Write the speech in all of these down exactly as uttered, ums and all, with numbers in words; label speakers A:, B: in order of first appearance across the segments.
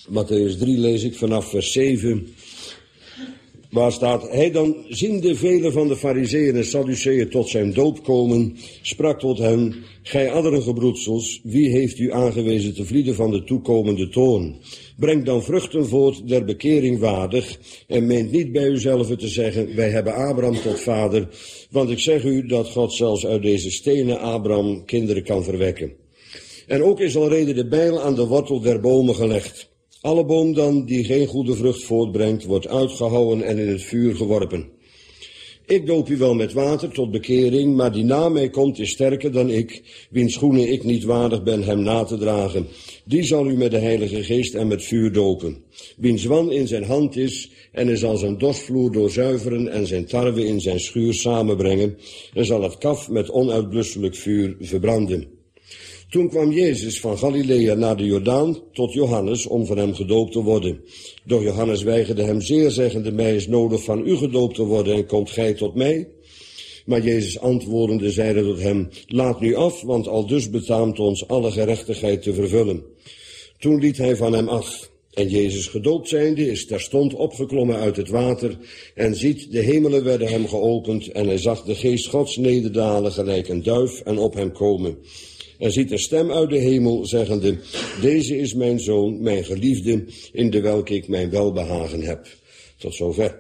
A: Mattheüs drie lees ik vanaf vers zeven. Waar staat, hij dan ziende velen van de Farizeeën en Sadduceeën tot zijn doop komen, sprak tot hen, gij adderige broedsels, wie heeft u aangewezen te vlieden van de toekomende toorn? Breng dan vruchten voort der bekering waardig, en meent niet bij uzelf te zeggen, wij hebben Abraham tot vader, want ik zeg u dat God zelfs uit deze stenen Abraham kinderen kan verwekken. En ook is alrede de bijl aan de wortel der bomen gelegd. Alle boom dan die geen goede vrucht voortbrengt, wordt uitgehouwen en in het vuur geworpen. Ik doop u wel met water tot bekering, maar die na mij komt is sterker dan ik, wiens schoenen ik niet waardig ben hem na te dragen. Die zal u met de Heilige Geest en met vuur dopen. Wiens wan in zijn hand is, en hij zal zijn dorsvloer doorzuiveren en zijn tarwe in zijn schuur samenbrengen, en zal het kaf met onuitblusselijk vuur verbranden. Toen kwam Jezus van Galilea naar de Jordaan tot Johannes om van hem gedoopt te worden. Doch Johannes weigerde hem zeer, zeggende, mij is nodig van u gedoopt te worden en komt gij tot mij? Maar Jezus antwoordende zeide tot hem, laat nu af, want aldus betaamt ons alle gerechtigheid te vervullen. Toen liet hij van hem af. En Jezus gedoopt zijnde is terstond opgeklommen uit het water, en ziet, de hemelen werden hem geopend, en hij zag de geest Gods nederdalen gelijk een duif en op hem komen. En ziet een stem uit de hemel, zeggende, deze is mijn zoon, mijn geliefde, in de welke ik mijn welbehagen heb. Tot zover.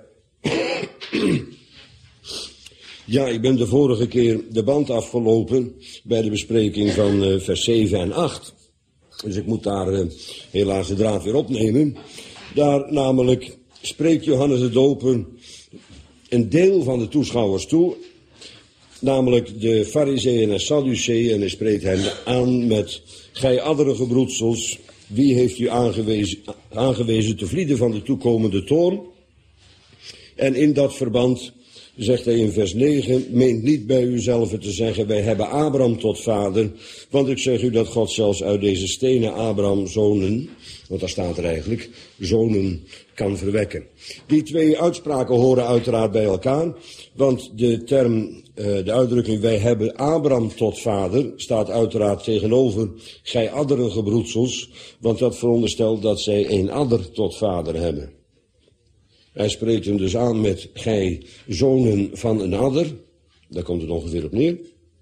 A: Ja, ik ben de vorige keer de band afgelopen bij de bespreking van uh, vers zeven en acht. Dus ik moet daar uh, helaas de draad weer opnemen. Daar namelijk spreekt Johannes de Doper een deel van de toeschouwers toe, namelijk de Farizeeën en Sadduceeën, en hij spreekt hen aan met, gij adderige broedsels, wie heeft u aangewezen, aangewezen te vlieden van de toekomende toorn? En in dat verband zegt hij in vers negen, meent niet bij uzelf te zeggen, wij hebben Abraham tot vader, want ik zeg u dat God zelfs uit deze stenen Abraham zonen, want daar staat er eigenlijk, zonen kan verwekken. Die twee uitspraken horen uiteraard bij elkaar, want de term, de uitdrukking, wij hebben Abraham tot vader, staat uiteraard tegenover, gij adderige broedsels, want dat veronderstelt dat zij een adder tot vader hebben. Hij spreekt hem dus aan met, gij zonen van een adder, daar komt het ongeveer op neer.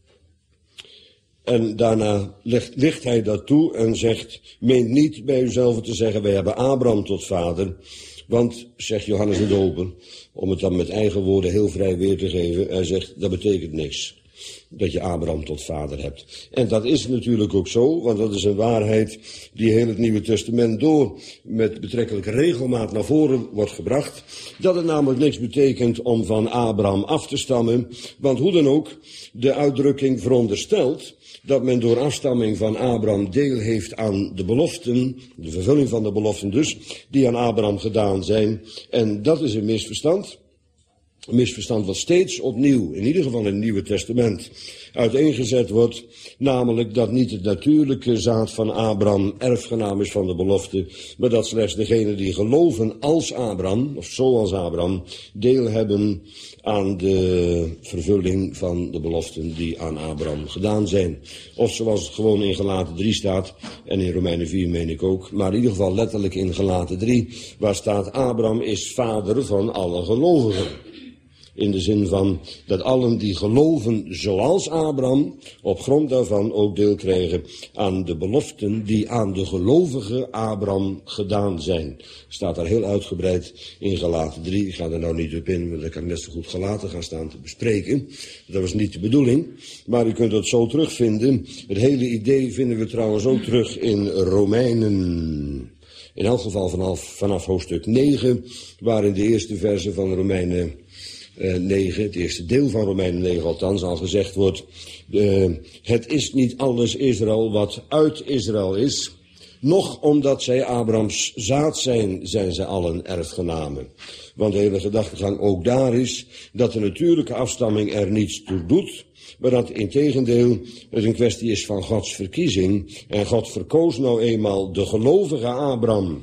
A: En daarna ligt, ligt hij dat toe en zegt, meent niet bij uzelf te zeggen, wij hebben Abraham tot vader. Want, zegt Johannes de Doper, om het dan met eigen woorden heel vrij weer te geven, hij zegt, dat betekent niks, dat je Abraham tot vader hebt. En dat is natuurlijk ook zo, want dat is een waarheid die heel het Nieuwe Testament door met betrekkelijke regelmaat naar voren wordt gebracht. Dat het namelijk niks betekent om van Abraham af te stammen, want hoe dan ook, de uitdrukking veronderstelt dat men door afstamming van Abraham deel heeft aan de beloften, de vervulling van de beloften dus, die aan Abraham gedaan zijn. En dat is een misverstand. Een misverstand wat steeds opnieuw, in ieder geval in het Nieuwe Testament, uiteengezet wordt, namelijk dat niet het natuurlijke zaad van Abraham erfgenaam is van de belofte, maar dat slechts degenen die geloven als Abraham, of zoals Abraham, deel hebben aan de vervulling van de beloften die aan Abraham gedaan zijn. Of zoals het gewoon in Galaten drie staat, en in Romeinen vier meen ik ook, maar in ieder geval letterlijk in Galaten drie, waar staat Abraham is vader van alle gelovigen. In de zin van dat allen die geloven zoals Abraham op grond daarvan ook deel krijgen aan de beloften die aan de gelovige Abraham gedaan zijn. Staat daar heel uitgebreid in Galaten drie. Ik ga er nou niet op in, want dan kan ik net zo goed Galaten gaan staan te bespreken. Dat was niet de bedoeling. Maar u kunt dat zo terugvinden. Het hele idee vinden we trouwens ook terug in Romeinen. In elk geval vanaf, vanaf hoofdstuk negen, waar in de eerste verse van Romeinen Uh, negen, het eerste deel van Romeinen negen althans, al gezegd wordt, uh, het is niet alles Israël wat uit Israël is, noch omdat zij Abrahams zaad zijn, zijn zij allen erfgenamen. Want de hele gedachtegang ook daar is, dat de natuurlijke afstamming er niets toe doet, maar dat integendeel het een kwestie is van Gods verkiezing, en God verkoos nou eenmaal de gelovige Abraham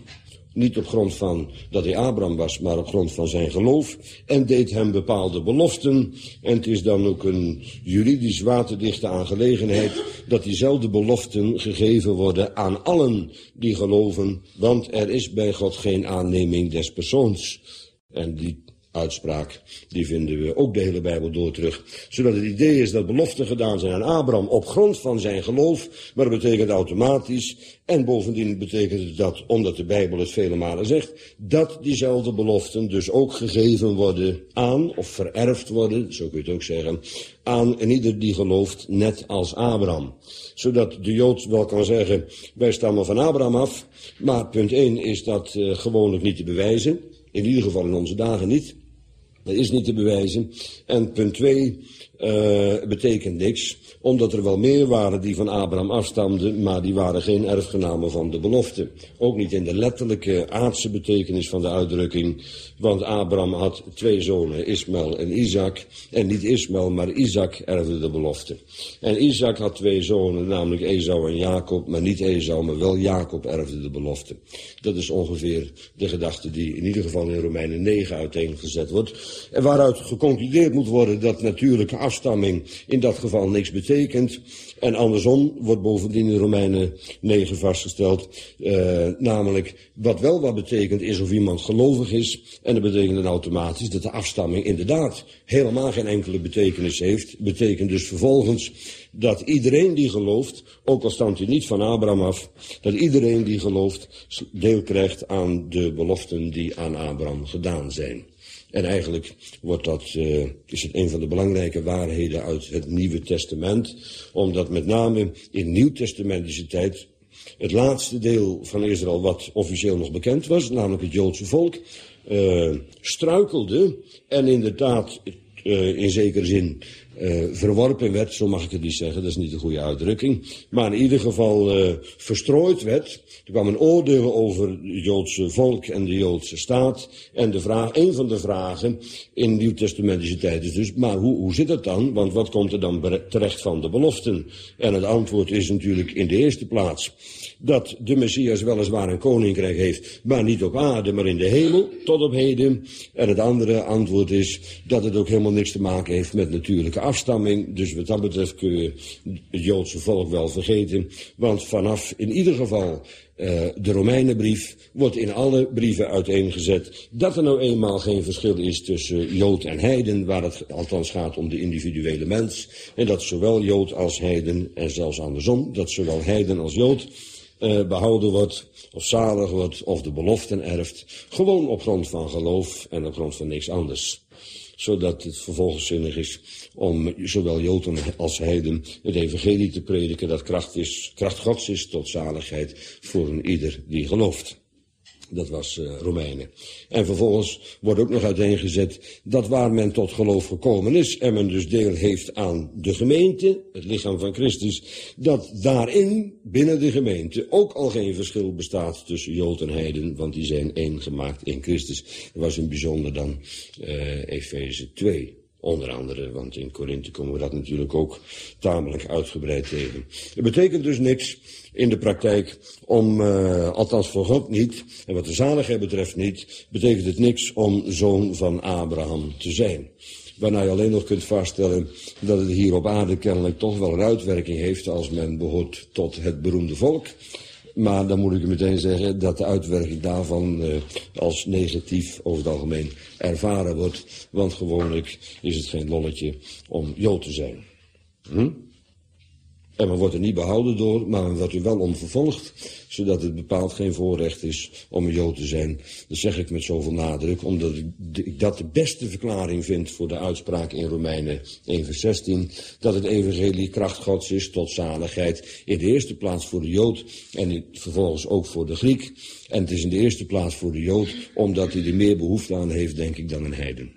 A: Niet op grond van dat hij Abraham was, maar op grond van zijn geloof. En deed hem bepaalde beloften. En het is dan ook een juridisch waterdichte aangelegenheid dat diezelfde beloften gegeven worden aan allen die geloven. Want er is bij God geen aanneming des persoons. En die uitspraak, die vinden we ook de hele Bijbel door terug. Zodat het idee is dat beloften gedaan zijn aan Abraham op grond van zijn geloof. Maar dat betekent automatisch. En bovendien betekent het dat, omdat de Bijbel het vele malen zegt, dat diezelfde beloften dus ook gegeven worden aan, of vererfd worden, zo kun je het ook zeggen, aan en ieder die gelooft, net als Abraham. Zodat de Jood wel kan zeggen, wij stammen van Abraham af. Maar punt één is dat uh, gewoonlijk niet te bewijzen. In ieder geval in onze dagen niet. Dat is niet te bewijzen. En punt twee uh, betekent niks, omdat er wel meer waren die van Abraham afstamden, maar die waren geen erfgenamen van de belofte. Ook niet in de letterlijke aardse betekenis van de uitdrukking, want Abraham had twee zonen, Ismaël en Isaac. En niet Ismaël, maar Isaac erfde de belofte. En Isaac had twee zonen, namelijk Esau en Jacob, maar niet Esau, maar wel Jacob erfde de belofte. Dat is ongeveer de gedachte die in ieder geval in Romeinen negen uiteengezet wordt. En waaruit geconcludeerd moet worden dat natuurlijke afstamming in dat geval niks betekent. En andersom wordt bovendien in Romeinen negen vastgesteld, uh, namelijk wat wel wat betekent is of iemand gelovig is. En dat betekent dan automatisch dat de afstamming inderdaad helemaal geen enkele betekenis heeft. Betekent dus vervolgens dat iedereen die gelooft, ook al stamt hij niet van Abraham af, dat iedereen die gelooft deel krijgt aan de beloften die aan Abraham gedaan zijn. En eigenlijk wordt dat, uh, is het een van de belangrijke waarheden uit het Nieuwe Testament, omdat met name in Nieuwtestamentische tijd het laatste deel van Israël wat officieel nog bekend was, namelijk het Joodse volk, uh, struikelde en inderdaad uh, in zekere zin uh, verworpen werd, zo mag ik het niet zeggen, dat is niet de goede uitdrukking, maar in ieder geval uh, verstrooid werd. Er kwam een oordeel over het Joodse volk en de Joodse staat. En de vraag, een van de vragen in Nieuwtestamentische tijd is dus, maar hoe, hoe zit het dan? Want wat komt er dan terecht van de beloften? En het antwoord is natuurlijk in de eerste plaats dat de Messias weliswaar een koninkrijk heeft, maar niet op aarde, maar in de hemel, tot op heden. En het andere antwoord is dat het ook helemaal niks te maken heeft met natuurlijke afstamming. Dus wat dat betreft kun je het Joodse volk wel vergeten. Want vanaf in ieder geval Uh, de Romeinenbrief wordt in alle brieven uiteengezet dat er nou eenmaal geen verschil is tussen Jood en heiden, waar het althans gaat om de individuele mens. En dat zowel Jood als heiden, en zelfs andersom, dat zowel heiden als Jood uh, behouden wordt, of zalig wordt, of de beloften erft, gewoon op grond van geloof en op grond van niks anders. Zodat het vervolgens zinnig is om zowel Joden als heiden het evangelie te prediken dat kracht, is, kracht Gods is tot zaligheid voor een ieder die gelooft. Dat was uh, Romeinen. En vervolgens wordt ook nog uiteengezet dat waar men tot geloof gekomen is en men dus deel heeft aan de gemeente, het lichaam van Christus, dat daarin, binnen de gemeente, ook al geen verschil bestaat tussen Jood en heiden, want die zijn één gemaakt in Christus. Dat was in bijzonder dan uh, Efeze twee. Onder andere, want in Korinthe komen we dat natuurlijk ook tamelijk uitgebreid tegen. Het betekent dus niks in de praktijk om, uh, althans voor God niet, en wat de zaligheid betreft niet, betekent het niks om zoon van Abraham te zijn. Waarna je alleen nog kunt vaststellen dat het hier op aarde kennelijk toch wel een uitwerking heeft als men behoort tot het beroemde volk. Maar dan moet ik meteen zeggen dat de uitwerking daarvan uh, als negatief over het algemeen ervaren wordt. Want gewoonlijk is het geen lolletje om Jood te zijn. Hm? En men wordt er niet behouden door, maar men wordt er wel om vervolgd, zodat het bepaald geen voorrecht is om een Jood te zijn. Dat zeg ik met zoveel nadruk, omdat ik dat de beste verklaring vind voor de uitspraak in Romeinen één vers zestien, dat het evangelie kracht Gods is tot zaligheid, in de eerste plaats voor de Jood en vervolgens ook voor de Griek. En het is in de eerste plaats voor de Jood, omdat hij er meer behoefte aan heeft, denk ik, dan een heiden.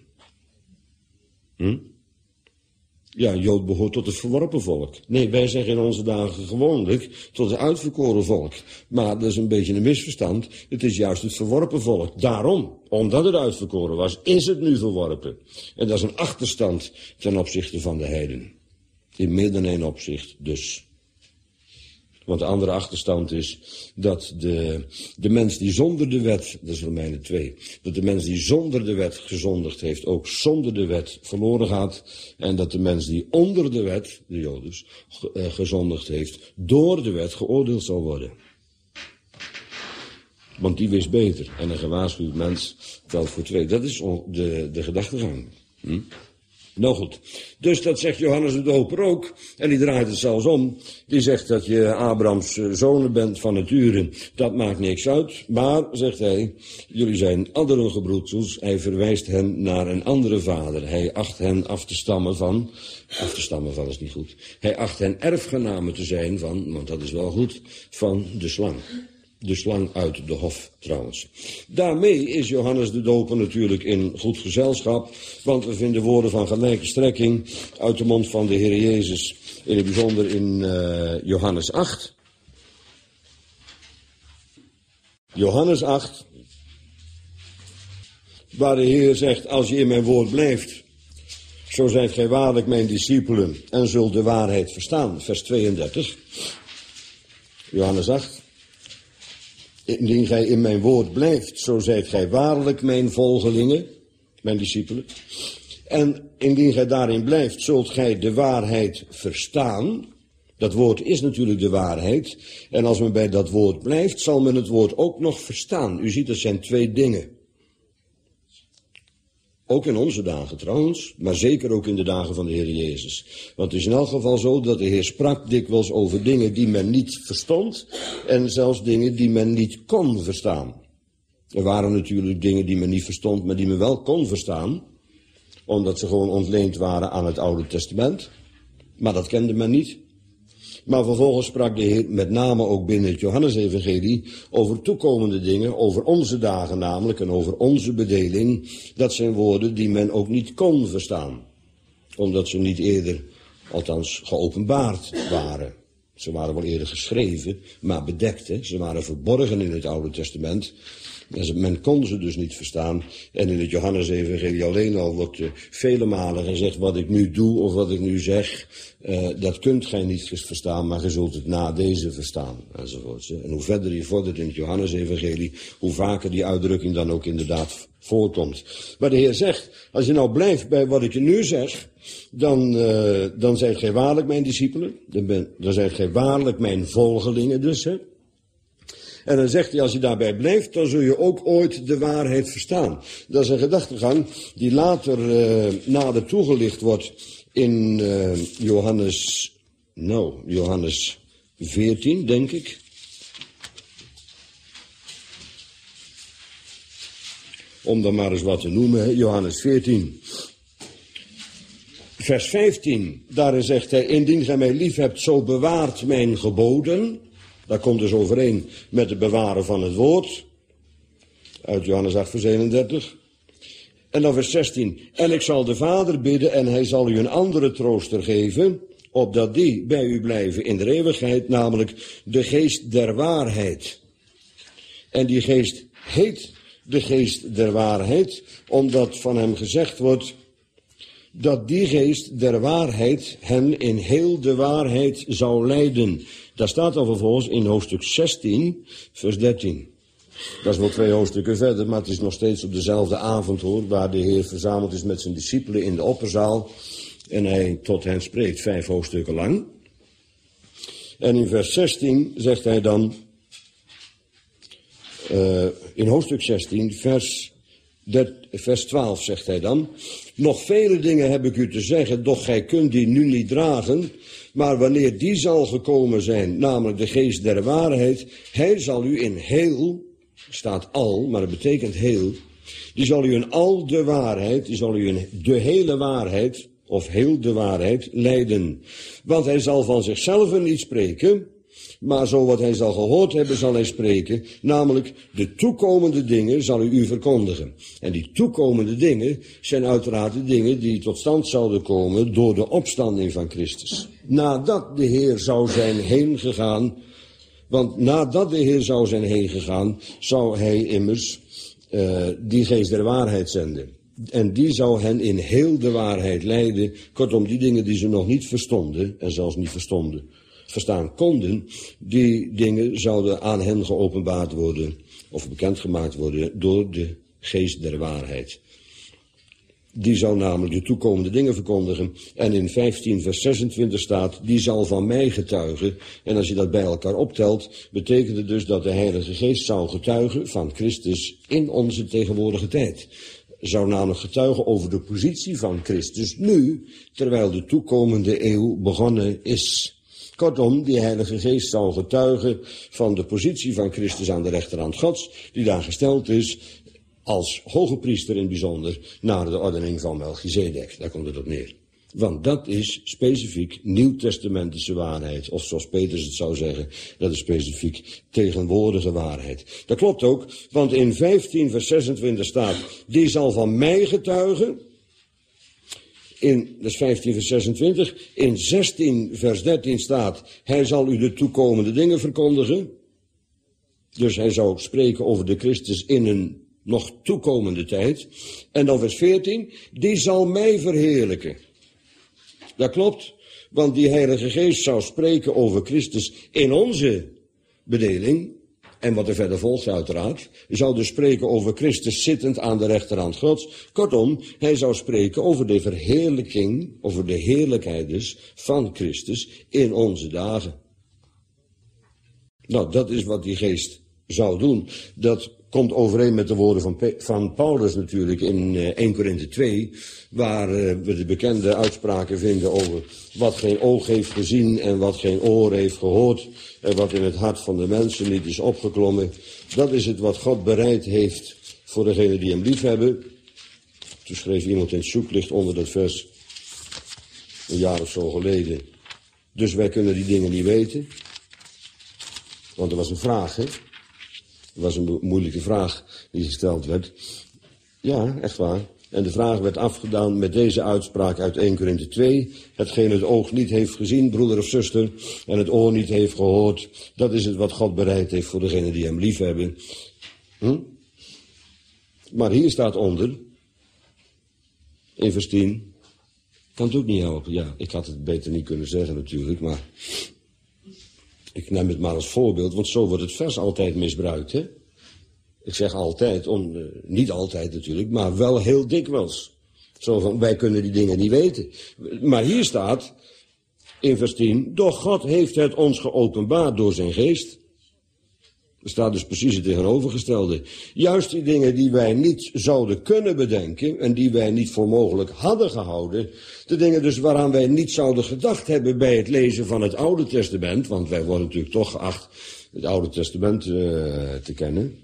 A: Hm? Ja, een Jood behoort tot het verworpen volk. Nee, wij zeggen in onze dagen gewoonlijk tot het uitverkoren volk. Maar dat is een beetje een misverstand. Het is juist het verworpen volk. Daarom, omdat het uitverkoren was, is het nu verworpen. En dat is een achterstand ten opzichte van de heiden. In meer dan één opzicht dus. Want de andere achterstand is dat de, de mens die zonder de wet, dat is Romeinen twee, dat de mens die zonder de wet gezondigd heeft, ook zonder de wet verloren gaat. En dat de mens die onder de wet, de Joden, gezondigd heeft, door de wet geoordeeld zal worden. Want die wist beter. En een gewaarschuwd mens telt voor twee. Dat is de, de gedachtegang. Hm? Nou goed, dus dat zegt Johannes de Doper ook, en die draait het zelfs om. Die zegt dat je Abrahams zonen bent van nature, dat maakt niks uit. Maar, zegt hij, jullie zijn andere gebroedsels. Hij verwijst hen naar een andere vader. Hij acht hen af te stammen van, af te stammen van is niet goed. Hij acht hen erfgenamen te zijn van, want dat is wel goed, van de slang. De slang uit de hof trouwens. Daarmee is Johannes de Doper natuurlijk in goed gezelschap, want we vinden woorden van gelijke strekking uit de mond van de Heer Jezus, in het bijzonder in uh, Johannes acht. Johannes acht, waar de Heer zegt, als je in mijn woord blijft, zo zijt gij waarlijk mijn discipelen en zult de waarheid verstaan. Vers tweeëndertig. Johannes acht. Indien gij in mijn woord blijft, zo zijt gij waarlijk mijn volgelingen, mijn discipelen. En indien gij daarin blijft, zult gij de waarheid verstaan. Dat woord is natuurlijk de waarheid. En als men bij dat woord blijft, zal men het woord ook nog verstaan. U ziet, dat zijn twee dingen. Ook in onze dagen trouwens, maar zeker ook in de dagen van de Heer Jezus. Want het is in elk geval zo dat de Heer sprak dikwijls over dingen die men niet verstond en zelfs dingen die men niet kon verstaan. Er waren natuurlijk dingen die men niet verstond, maar die men wel kon verstaan, omdat ze gewoon ontleend waren aan het Oude Testament. Maar dat kende men niet. Maar vervolgens sprak de Heer met name ook binnen het Johannesevangelie over toekomende dingen, over onze dagen namelijk en over onze bedeling. Dat zijn woorden die men ook niet kon verstaan, omdat ze niet eerder, althans geopenbaard waren. Ze waren wel eerder geschreven, maar bedekt. Hè? Ze waren verborgen in het Oude Testament. En men kon ze dus niet verstaan. En in het Johannesevangelie alleen al wordt uh, vele malen gezegd, wat ik nu doe of wat ik nu zeg, uh, dat kunt gij niet verstaan, maar gij zult het na deze verstaan. Enzovoort. En hoe verder je vordert in het Johannesevangelie, hoe vaker die uitdrukking dan ook inderdaad voorkomt. Maar de Heer zegt, als je nou blijft bij wat ik je nu zeg, dan, uh, dan zijt gij waarlijk mijn discipelen, dan, ben, dan zijt gij waarlijk mijn volgelingen dus, hè. En dan zegt hij, als je daarbij blijft, dan zul je ook ooit de waarheid verstaan. Dat is een gedachtegang die later uh, nader toegelicht wordt in uh, Johannes, nou, Johannes veertien, denk ik. Om dan maar eens wat te noemen, hè? Johannes veertien. Vers vijftien, daarin zegt hij, indien gij mij lief hebt, zo bewaart mijn geboden. Dat komt dus overeen met het bewaren van het woord. Uit Johannes acht vers eenendertig. En dan vers zestien. En ik zal de Vader bidden en hij zal u een andere trooster geven, opdat die bij u blijven in de eeuwigheid, namelijk de geest der waarheid. En die geest heet de geest der waarheid, omdat van hem gezegd wordt dat die geest der waarheid hen in heel de waarheid zou leiden. Daar staat dan vervolgens in hoofdstuk zestien, vers dertien. Dat is wel twee hoofdstukken verder, maar het is nog steeds op dezelfde avond, hoor, waar de Heer verzameld is met zijn discipelen in de opperzaal. En hij tot hen spreekt, vijf hoofdstukken lang. En in vers zestien zegt hij dan, uh, in hoofdstuk zestien, vers, der, vers twaalf zegt hij dan, nog vele dingen heb ik u te zeggen, doch gij kunt die nu niet dragen. Maar wanneer die zal gekomen zijn, namelijk de geest der waarheid, hij zal u in heel, staat al, maar het betekent heel, die zal u in al de waarheid, die zal u in de hele waarheid, of heel de waarheid, leiden. Want hij zal van zichzelf niet spreken, maar zo wat hij zal gehoord hebben, zal hij spreken, namelijk de toekomende dingen zal hij u verkondigen. En die toekomende dingen zijn uiteraard de dingen die tot stand zouden komen door de opstanding van Christus. Nadat de Heer zou zijn heen gegaan, want nadat de Heer zou zijn heen gegaan, zou hij immers uh, die geest der waarheid zenden. En die zou hen in heel de waarheid leiden, kortom die dingen die ze nog niet verstonden, en zelfs niet verstonden, verstaan konden, die dingen zouden aan hen geopenbaard worden, of bekendgemaakt worden door de geest der waarheid. Die zou namelijk de toekomende dingen verkondigen. En in vijftien vers zesentwintig staat, die zal van mij getuigen. En als je dat bij elkaar optelt, betekent het dus dat de Heilige Geest zou getuigen van Christus in onze tegenwoordige tijd. Zou namelijk getuigen over de positie van Christus nu, terwijl de toekomende eeuw begonnen is. Kortom, die Heilige Geest zou getuigen van de positie van Christus aan de rechterhand Gods, die daar gesteld is als hoge priester in het bijzonder, naar de ordening van Melchizedek. Daar komt het op neer. Want dat is specifiek nieuwtestamentische waarheid. Of zoals Petrus het zou zeggen, dat is specifiek tegenwoordige waarheid. Dat klopt ook, want in vijftien vers zesentwintig staat, die zal van mij getuigen. In, dat is vijftien vers zesentwintig. In zestien vers dertien staat, hij zal u de toekomende dingen verkondigen. Dus hij zou spreken over de Christus in een nog toekomende tijd. En dan vers veertien, die zal mij verheerlijken. Dat klopt, want die Heilige Geest zou spreken over Christus in onze bedeling. En wat er verder volgt uiteraard, zou dus spreken over Christus zittend aan de rechterhand Gods. Kortom, hij zou spreken over de verheerlijking, over de heerlijkheid dus van Christus in onze dagen. Nou, dat is wat die Geest zou doen. Dat komt overeen met de woorden van, van Paulus natuurlijk in uh, eerste Korinthe twee, waar uh, we de bekende uitspraken vinden over wat geen oog heeft gezien en wat geen oor heeft gehoord en wat in het hart van de mensen niet is opgeklommen. Dat is het wat God bereid heeft voor degenen die hem lief hebben. Toen schreef iemand in het zoeklicht onder dat vers, een jaar of zo geleden. Dus wij kunnen die dingen niet weten. Want er was een vraag, hè. Dat was een moeilijke vraag die gesteld werd. Ja, echt waar. En de vraag werd afgedaan met deze uitspraak uit eerste Korinthe twee. Hetgeen het oog niet heeft gezien, broeder of zuster, en het oor niet heeft gehoord, dat is het wat God bereid heeft voor degenen die hem lief hebben. Hm? Maar hier staat onder, in vers tien, kan het ook niet helpen. Ja, ik had het beter niet kunnen zeggen natuurlijk, maar ik neem het maar als voorbeeld, want zo wordt het vers altijd misbruikt, hè. Ik zeg altijd, on, uh, niet altijd natuurlijk, maar wel heel dikwijls. Zo van, wij kunnen die dingen niet weten. Maar hier staat, in vers tien, doch God heeft het ons geopenbaard door zijn geest. Er staat dus precies het tegenovergestelde. Juist die dingen die wij niet zouden kunnen bedenken en die wij niet voor mogelijk hadden gehouden, de dingen dus waaraan wij niet zouden gedacht hebben bij het lezen van het Oude Testament, want wij worden natuurlijk toch geacht het Oude Testament uh, te kennen.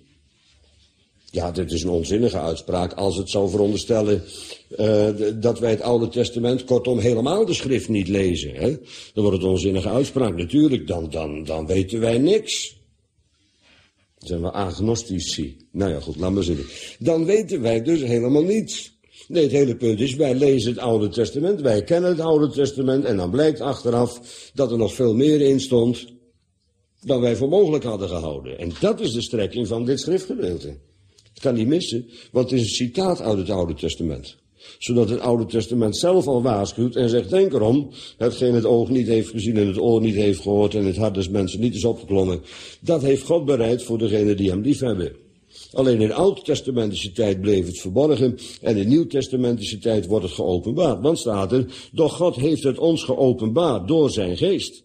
A: Ja, dit is een onzinnige uitspraak als het zou veronderstellen uh, dat wij het Oude Testament, kortom helemaal de schrift niet lezen. Hè? Dan wordt het een onzinnige uitspraak. Natuurlijk, dan, dan, dan weten wij niks. Dan zijn we agnostici. Nou ja, goed, laat maar zitten. Dan weten wij dus helemaal niets. Nee, het hele punt is, wij lezen het Oude Testament, wij kennen het Oude Testament en dan blijkt achteraf dat er nog veel meer in stond dan wij voor mogelijk hadden gehouden. En dat is de strekking van dit schriftgedeelte. Het kan niet missen, want het is een citaat uit het Oude Testament. Zodat het Oude Testament zelf al waarschuwt en zegt, denk erom, hetgeen het oog niet heeft gezien en het oor niet heeft gehoord en het hart des mensen niet is opgeklommen, dat heeft God bereid voor degenen die hem lief hebben. Alleen in oud-testamentische tijd bleef het verborgen en in nieuw-testamentische tijd wordt het geopenbaard. Want staat er, doch God heeft het ons geopenbaard door zijn geest.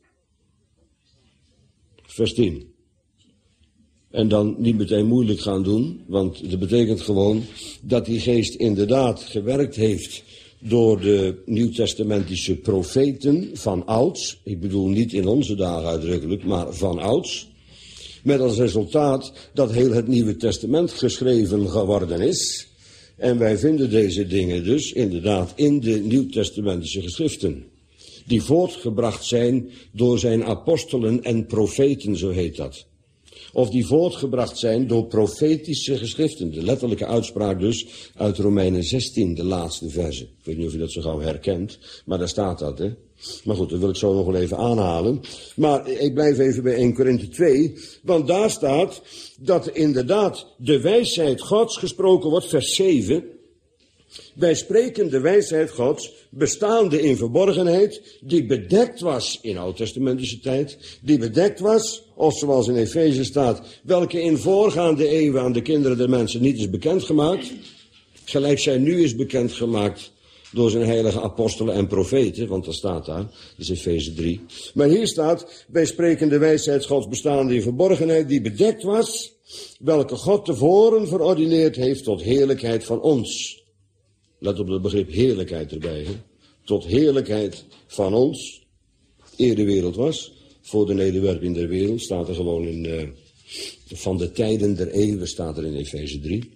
A: Vers tien. En dan niet meteen moeilijk gaan doen, want dat betekent gewoon dat die geest inderdaad gewerkt heeft door de nieuwtestamentische profeten van ouds. Ik bedoel niet in onze dagen uitdrukkelijk, maar van ouds. Met als resultaat dat heel het Nieuwe Testament geschreven geworden is. En wij vinden deze dingen dus inderdaad in de nieuwtestamentische geschriften. Die voortgebracht zijn door zijn apostelen en profeten, zo heet dat. Of die voortgebracht zijn door profetische geschriften. De letterlijke uitspraak dus uit Romeinen zestien, de laatste verse. Ik weet niet of je dat zo gauw herkent, maar daar staat dat, hè. Maar goed, dat wil ik zo nog wel even aanhalen. Maar ik blijf even bij eerste Korinthe twee, want daar staat dat inderdaad de wijsheid Gods gesproken wordt, vers zeven. Wij spreken de wijsheid Gods, bestaande in verborgenheid, die bedekt was in oud-testamentische tijd, die bedekt was, of zoals in Efeze staat, welke in voorgaande eeuwen aan de kinderen der mensen niet is bekendgemaakt, gelijk zij nu is bekendgemaakt door zijn heilige apostelen en profeten, want dat staat daar, dat is Efeze drie. Maar hier staat, wij spreken de wijsheid Gods bestaande in verborgenheid, die bedekt was, welke God tevoren verordineerd heeft tot heerlijkheid van ons. Let op het begrip heerlijkheid erbij. Hè? Tot heerlijkheid van ons. Eer de wereld was. Voor de nederwerping der wereld. Staat er gewoon in. Uh, van de tijden der eeuwen staat er in Efeze drie.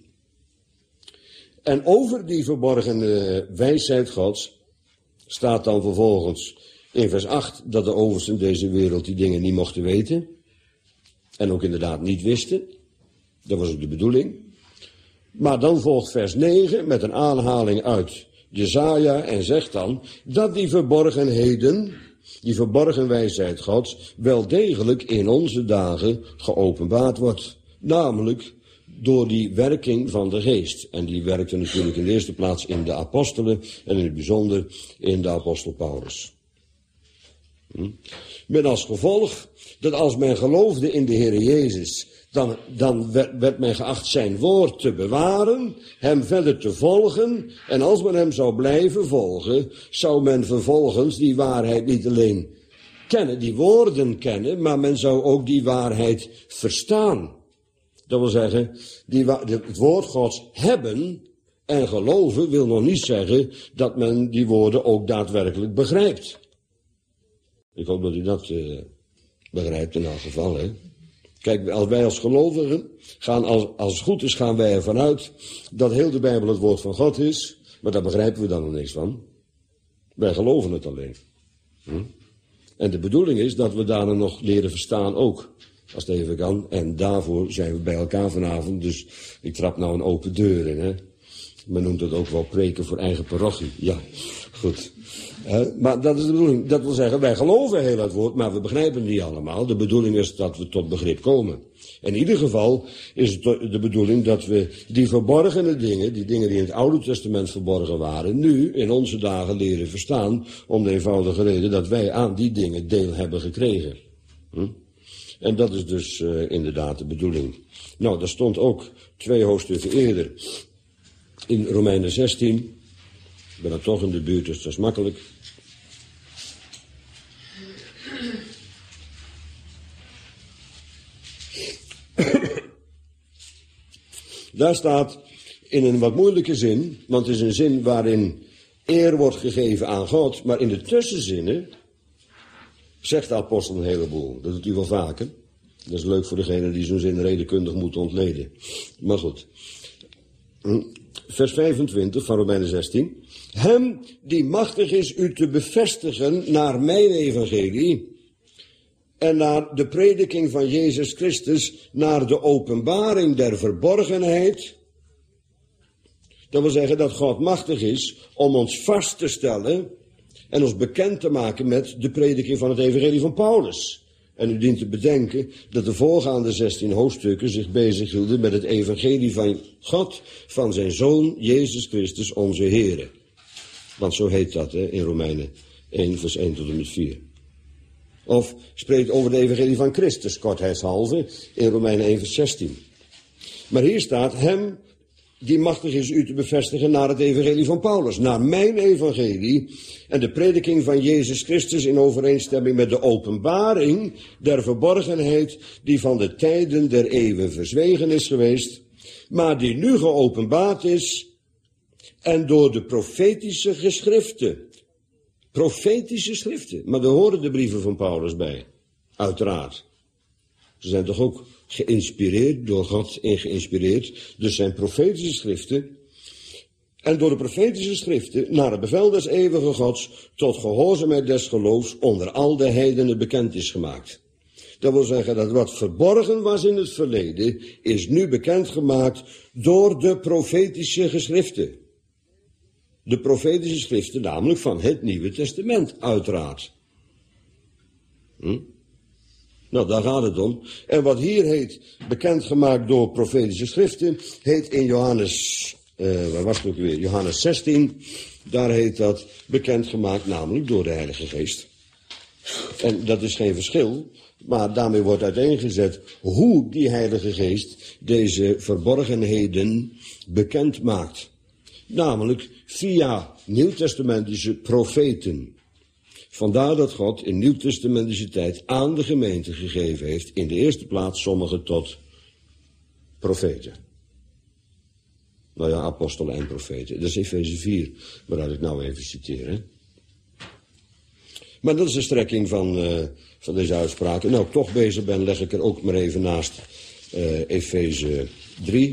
A: En over die verborgen uh, wijsheid Gods. Staat dan vervolgens in vers acht. Dat de oversten deze wereld die dingen niet mochten weten. En ook inderdaad niet wisten. Dat was ook de bedoeling. Maar dan volgt vers negen met een aanhaling uit Jesaja en zegt dan dat die verborgenheden, die verborgen wijsheid Gods, wel degelijk in onze dagen geopenbaard wordt. Namelijk door die werking van de geest. En die werkte natuurlijk in de eerste plaats in de apostelen en in het bijzonder in de apostel Paulus. Hm? Met als gevolg dat als men geloofde in de Heer Jezus, Dan, dan werd, werd men geacht zijn woord te bewaren, hem verder te volgen. En als men hem zou blijven volgen, zou men vervolgens die waarheid niet alleen kennen, die woorden kennen, maar men zou ook die waarheid verstaan. Dat wil zeggen, die, het woord Gods hebben en geloven wil nog niet zeggen dat men die woorden ook daadwerkelijk begrijpt. Ik hoop dat u dat uh, begrijpt in elk geval, hè. Kijk, als wij als gelovigen gaan, als, als het goed is, gaan wij ervan uit dat heel de Bijbel het woord van God is, maar daar begrijpen we dan nog niks van. Wij geloven het alleen. Hm? En de bedoeling is dat we daarna nog leren verstaan ook, als het even kan. En daarvoor zijn we bij elkaar vanavond, dus ik trap nou een open deur in, hè. Men noemt het ook wel preken voor eigen parochie. Ja, goed. Uh, maar dat is de bedoeling. Dat wil zeggen, wij geloven heel het woord, maar we begrijpen het niet allemaal. De bedoeling is dat we tot begrip komen. In ieder geval is het de bedoeling dat we die verborgene dingen, die dingen die in het Oude Testament verborgen waren, nu in onze dagen leren verstaan, om de eenvoudige reden dat wij aan die dingen deel hebben gekregen. Hm? En dat is dus uh, inderdaad de bedoeling. Nou, dat stond ook twee hoofdstukken eerder in Romeinen zestien. Ik ben er toch in de buurt, dus dat is makkelijk. Daar staat in een wat moeilijke zin, want het is een zin waarin eer wordt gegeven aan God, maar in de tussenzinnen zegt de apostel een heleboel. Dat doet hij wel vaker. Dat is leuk voor degene die zo'n zin redenkundig moet ontleden. Maar goed. Vers vijfentwintig van Romeinen zestien. Hem die machtig is u te bevestigen naar mijn evangelie en naar de prediking van Jezus Christus, naar de openbaring der verborgenheid. Dat wil zeggen dat God machtig is om ons vast te stellen en ons bekend te maken met de prediking van het evangelie van Paulus. En u dient te bedenken dat de voorgaande zestien hoofdstukken zich bezighielden met het evangelie van God, van zijn Zoon Jezus Christus onze Heere. Want zo heet dat hè, in Romeinen één vers één tot en met vier. Of spreekt over de evangelie van Christus, kortheidshalve, in Romeinen één vers zestien. Maar hier staat, hem die machtig is u te bevestigen naar het evangelie van Paulus, naar mijn evangelie en de prediking van Jezus Christus in overeenstemming met de openbaring der verborgenheid die van de tijden der eeuwen verzwegen is geweest, maar die nu geopenbaard is en door de profetische geschriften. Profetische schriften, maar daar horen de brieven van Paulus bij, uiteraard. Ze zijn toch ook geïnspireerd, door God in geïnspireerd. Dus zijn profetische schriften. En door de profetische schriften naar het bevel des eeuwige Gods tot gehoorzaamheid des geloofs onder al de heidenen bekend is gemaakt. Dat wil zeggen dat wat verborgen was in het verleden is nu bekendgemaakt door de profetische geschriften. De profetische schriften namelijk van het Nieuwe Testament, uiteraard. Hm? Nou, daar gaat het om. En wat hier heet, bekendgemaakt door profetische schriften, heet in Johannes uh, waar was het ook weer? Johannes zestien, daar heet dat bekendgemaakt namelijk door de Heilige Geest. En dat is geen verschil, maar daarmee wordt uiteengezet hoe die Heilige Geest deze verborgenheden bekend maakt. Namelijk via nieuwtestamentische profeten. Vandaar dat God in nieuwtestamentische tijd aan de gemeente gegeven heeft, in de eerste plaats sommigen tot profeten. Nou ja, apostelen en profeten. Dat is Efeze vier, waaruit ik nou even citeer. Hè? Maar dat is de strekking van, uh, van deze uitspraak. En nou ik toch bezig ben, leg ik er ook maar even naast uh, Efeze drie.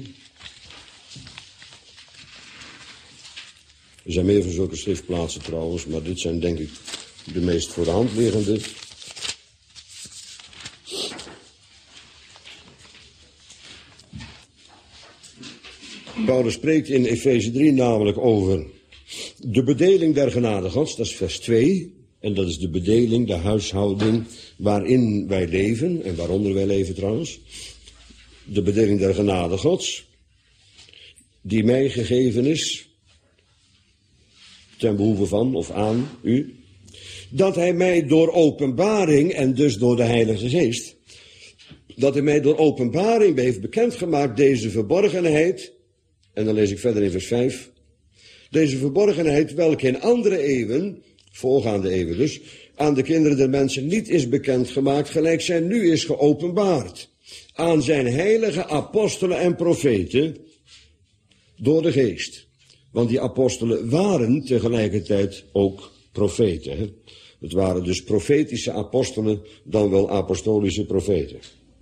A: Er zijn meer van zulke schriftplaatsen trouwens, maar dit zijn denk ik de meest voor de hand liggende. Paulus spreekt in Efeze drie namelijk over de bedeling der genade Gods, dat is vers twee. En dat is de bedeling, de huishouding waarin wij leven, en waaronder wij leven trouwens. De bedeling der genade Gods, die mij gegeven is, ten behoeve van of aan u, dat hij mij door openbaring, en dus door de Heilige Geest, dat hij mij door openbaring heeft bekendgemaakt deze verborgenheid, en dan lees ik verder in vers vijf, deze verborgenheid welke in andere eeuwen, voorgaande eeuwen dus, aan de kinderen der mensen niet is bekendgemaakt, gelijk zij nu is geopenbaard, aan zijn heilige apostelen en profeten, door de Geest. Want die apostelen waren tegelijkertijd ook profeten. Hè? Het waren dus profetische apostelen, dan wel apostolische profeten.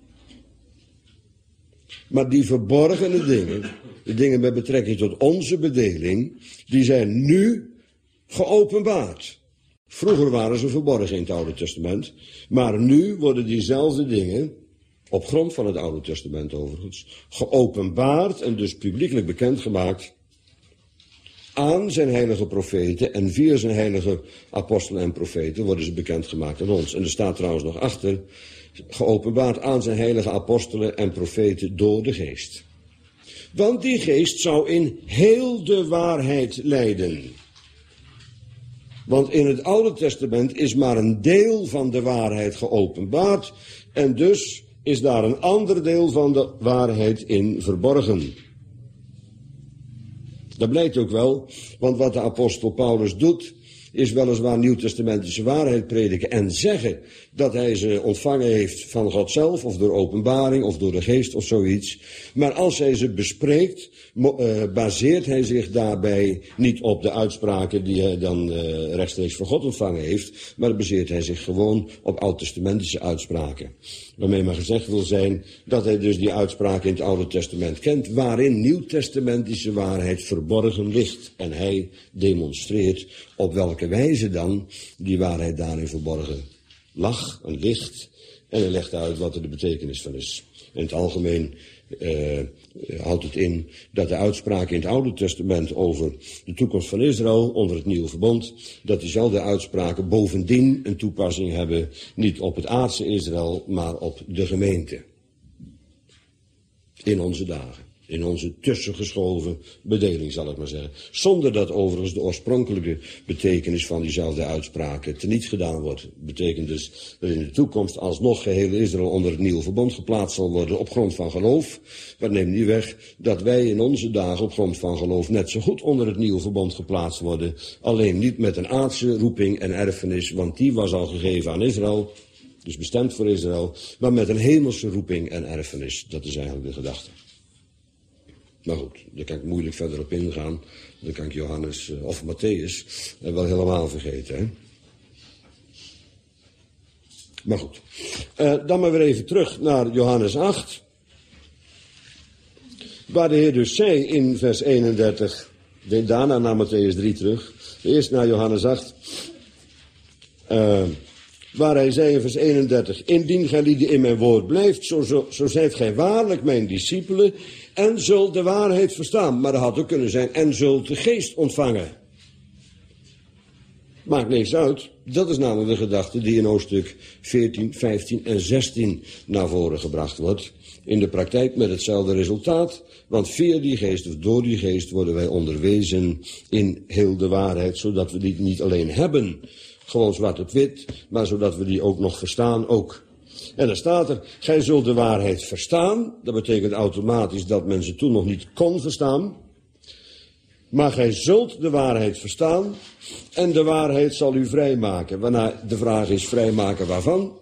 A: Maar die verborgene dingen, de dingen met betrekking tot onze bedeling, die zijn nu geopenbaard. Vroeger waren ze verborgen in het Oude Testament, maar nu worden diezelfde dingen, op grond van het Oude Testament overigens, geopenbaard en dus publiekelijk bekendgemaakt aan zijn heilige profeten, en via zijn heilige apostelen en profeten worden ze bekendgemaakt aan ons. En er staat trouwens nog achter, geopenbaard aan zijn heilige apostelen en profeten door de Geest. Want die Geest zou in heel de waarheid leiden. Want in het Oude Testament is maar een deel van de waarheid geopenbaard, en dus is daar een ander deel van de waarheid in verborgen. Dat blijkt ook wel, want wat de apostel Paulus doet, is weliswaar nieuwtestamentische waarheid prediken en zeggen dat hij ze ontvangen heeft van God zelf, of door openbaring, of door de Geest, of zoiets. Maar als hij ze bespreekt, uh, baseert hij zich daarbij niet op de uitspraken die hij dan uh, rechtstreeks van God ontvangen heeft, maar baseert hij zich gewoon op oud-testamentische uitspraken. Waarmee maar gezegd wil zijn dat hij dus die uitspraken in het Oude Testament kent, waarin nieuwtestamentische waarheid verborgen ligt. En hij demonstreert op welke wijze dan die waarheid daarin verborgen lag en ligt. En hij legt uit wat er de betekenis van is. In het algemeen uh, houdt het in dat de uitspraken in het Oude Testament over de toekomst van Israël onder het Nieuwe Verbond, dat diezelfde uitspraken bovendien een toepassing hebben, niet op het aardse Israël, maar op de gemeente. In onze dagen. In onze tussengeschoven bedeling, zal ik maar zeggen. Zonder dat overigens de oorspronkelijke betekenis van diezelfde uitspraken teniet gedaan wordt. Betekent dus dat in de toekomst alsnog geheel Israël onder het nieuwe verbond geplaatst zal worden op grond van geloof. Maar neemt niet weg dat wij in onze dagen op grond van geloof net zo goed onder het nieuwe verbond geplaatst worden. Alleen niet met een aardse roeping en erfenis, want die was al gegeven aan Israël. Dus bestemd voor Israël. Maar met een hemelse roeping en erfenis. Dat is eigenlijk de gedachte. Maar goed, daar kan ik moeilijk verder op ingaan. Dan kan ik Johannes of Matthäus wel helemaal vergeten. Hè? Maar goed. Uh, dan maar weer even terug naar Johannes acht. Waar de Heer dus zei in vers eenendertig. Daarna naar Matthäus drie terug. Eerst naar Johannes acht. Uh, waar hij zei in vers eenendertig. Indien gij lieden in mijn woord blijft, zo, zo, zo zijt gij waarlijk mijn discipelen. En zult de waarheid verstaan. Maar dat had ook kunnen zijn, en zult de Geest ontvangen. Maakt niks uit. Dat is namelijk de gedachte die in hoofdstuk veertien, vijftien en zestien naar voren gebracht wordt. in de praktijk met hetzelfde resultaat. Want via die geest of door die geest worden wij onderwezen in heel de waarheid. Zodat we die niet alleen hebben, gewoon zwart op wit, maar zodat we die ook nog verstaan ook. En dan staat er, gij zult de waarheid verstaan. Dat betekent automatisch dat men ze toen nog niet kon verstaan. Maar gij zult de waarheid verstaan en de waarheid zal u vrijmaken. Waarna de vraag is, vrijmaken waarvan?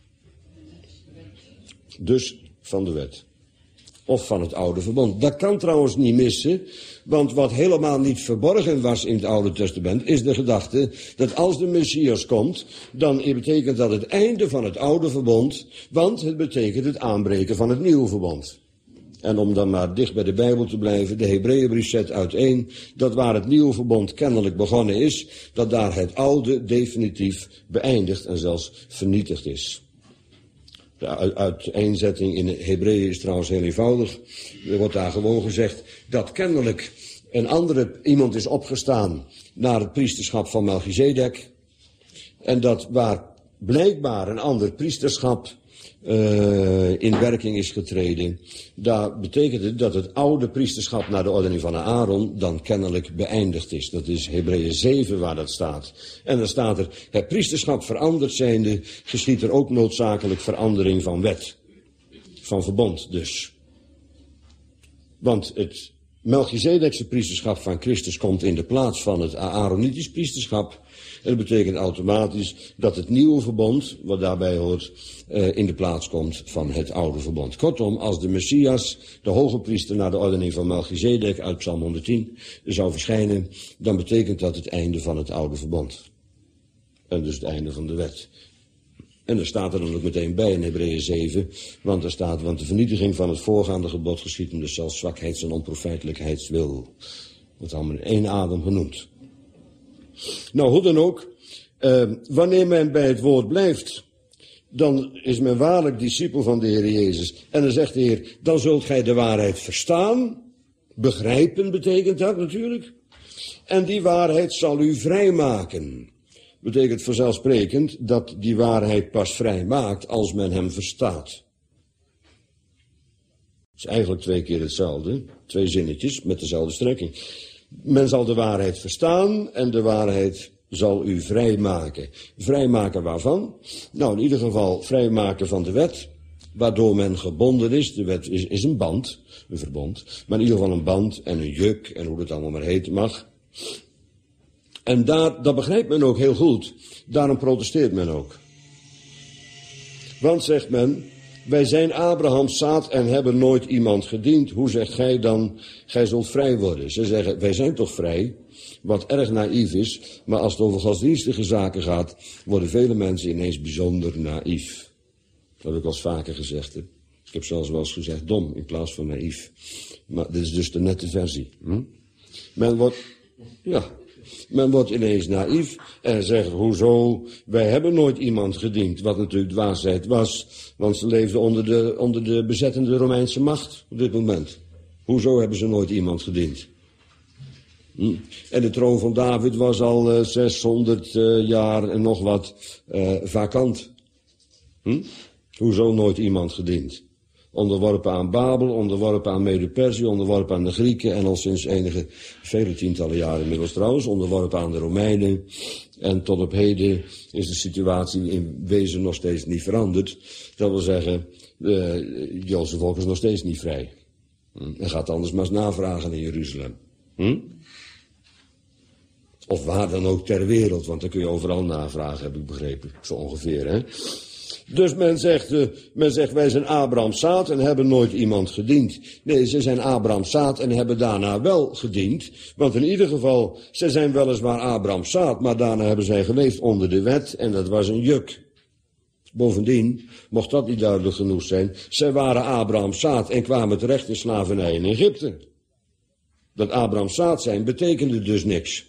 A: Dus van de wet. Of van het oude verbond. Dat kan trouwens niet missen, want wat helemaal niet verborgen was in het Oude Testament, is de gedachte dat als de Messias komt, dan betekent dat het einde van het oude verbond, want het betekent het aanbreken van het nieuwe verbond. En om dan maar dicht bij de Bijbel te blijven, de Hebreeënbrief zet uiteen dat waar het nieuwe verbond kennelijk begonnen is, dat daar het oude definitief beëindigd en zelfs vernietigd is. De uiteenzetting in Hebreeën is trouwens heel eenvoudig. Er wordt daar gewoon gezegd dat kennelijk een andere iemand is opgestaan naar het priesterschap van Melchizedek. En dat waar blijkbaar een ander priesterschap uh, in werking is getreden, dat betekent het dat het oude priesterschap naar de ordening van Aaron dan kennelijk beëindigd is. Dat is Hebreeën zeven waar dat staat. En dan staat er, het priesterschap veranderd zijnde, geschiet er ook noodzakelijk verandering van wet. Van verbond dus. Want het Melchizedekse priesterschap van Christus komt in de plaats van het Aaronitisch priesterschap. En dat betekent automatisch dat het nieuwe verbond, wat daarbij hoort, uh, in de plaats komt van het oude verbond. Kortom, als de Messias, de hoge priester naar de ordening van Melchizedek uit Psalm honderdtien, zou verschijnen, dan betekent dat het einde van het oude verbond. En dus het einde van de wet. En er staat er dan ook meteen bij in Hebreeën zeven, want er staat, want de vernietiging van het voorgaande gebod geschiet om de zelfs zwakheids- en onprofijtelijkheidswil. Dat allemaal in één adem genoemd. Nou, hoe dan ook, uh, wanneer men bij het woord blijft, dan is men waarlijk discipel van de Heer Jezus. En dan zegt de Heer, dan zult gij de waarheid verstaan. Begrijpen betekent dat natuurlijk. En die waarheid zal u vrijmaken. Betekent vanzelfsprekend dat die waarheid pas vrij maakt als men hem verstaat. Het is eigenlijk twee keer hetzelfde. Twee zinnetjes met dezelfde strekking. Men zal de waarheid verstaan en de waarheid zal u vrijmaken. Vrijmaken waarvan? Nou, in ieder geval vrijmaken van de wet, waardoor men gebonden is. De wet is, is een band, een verbond, maar in ieder geval een band en een juk en hoe het allemaal maar heten mag. En daar, dat begrijpt men ook heel goed, daarom protesteert men ook. Want, zegt men, wij zijn Abrahams zaad en hebben nooit iemand gediend. Hoe zegt gij dan, gij zult vrij worden? Ze zeggen, wij zijn toch vrij, wat erg naïef is. Maar als het over godsdienstige zaken gaat, worden vele mensen ineens bijzonder naïef. Dat heb ik al eens vaker gezegd. Hè? Ik heb zelfs wel eens gezegd dom in plaats van naïef. Maar dit is dus de nette versie. Hm? Men wordt, ja... Men wordt ineens naïef en zegt, hoezo, wij hebben nooit iemand gediend. Wat natuurlijk dwaasheid was, want ze leefden onder de, onder de bezettende Romeinse macht op dit moment. Hoezo hebben ze nooit iemand gediend? Hm? En de troon van David was al uh, zeshonderd uh, jaar en nog wat uh, vakant. Hm? Hoezo nooit iemand gediend? Onderworpen aan Babel, onderworpen aan Mede-Perzië, onderworpen aan de Grieken en al sinds enige, vele tientallen jaren inmiddels trouwens, onderworpen aan de Romeinen. En tot op heden is de situatie in wezen nog steeds niet veranderd. Dat wil zeggen, het Joodse volk is nog steeds niet vrij. En gaat anders maar eens navragen in Jeruzalem. Hm? Of waar dan ook ter wereld, want dan kun je overal navragen, heb ik begrepen. Zo ongeveer, hè. Dus men zegt, uh, men zegt, wij zijn Abrahams zaad en hebben nooit iemand gediend. Nee, ze zijn Abrahams zaad en hebben daarna wel gediend. Want in ieder geval, ze zijn weliswaar Abrahams zaad, maar daarna hebben zij geleefd onder de wet en dat was een juk. Bovendien, mocht dat niet duidelijk genoeg zijn, zij waren Abrahams zaad en kwamen terecht in slavernij in Egypte. Dat Abrahams zaad zijn betekende dus niks.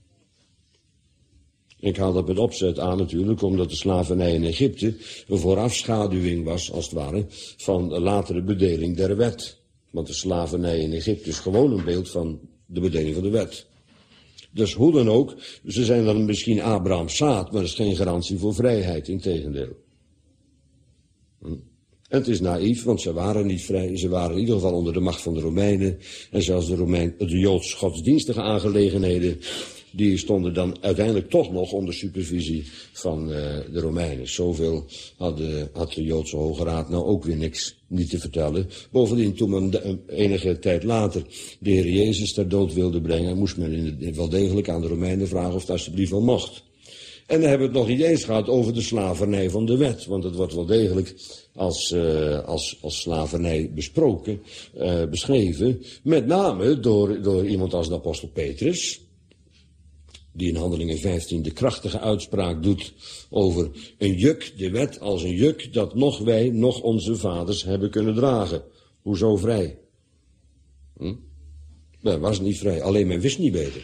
A: Ik haal dat met opzet aan natuurlijk, omdat de slavernij in Egypte een voorafschaduwing was, als het ware, van de latere bedeling der wet. Want de slavernij in Egypte is gewoon een beeld van de bedeling van de wet. Dus hoe dan ook, ze zijn dan misschien Abrahams zaad, maar dat is geen garantie voor vrijheid, integendeel. Hm? En het is naïef, want ze waren niet vrij. Ze waren in ieder geval onder de macht van de Romeinen. En zelfs de, Romein, de Joods godsdienstige aangelegenheden, die stonden dan uiteindelijk toch nog onder supervisie van uh, de Romeinen. Zoveel had de, had de Joodse Hoge Raad nou ook weer niks niet te vertellen. Bovendien, toen men de, enige tijd later de Heer Jezus ter dood wilde brengen, moest men in het, wel degelijk aan de Romeinen vragen of het alsjeblieft wel mocht. En dan hebben we het nog niet eens gehad over de slavernij van de wet. Want het wordt wel degelijk als, uh, als, als slavernij besproken, uh, beschreven. Met name door, door iemand als de apostel Petrus, die in Handelingen vijftien de krachtige uitspraak doet over een juk, de wet als een juk, dat nog wij, nog onze vaders hebben kunnen dragen. Hoezo vrij? Hm? Men was niet vrij, alleen men wist niet beter.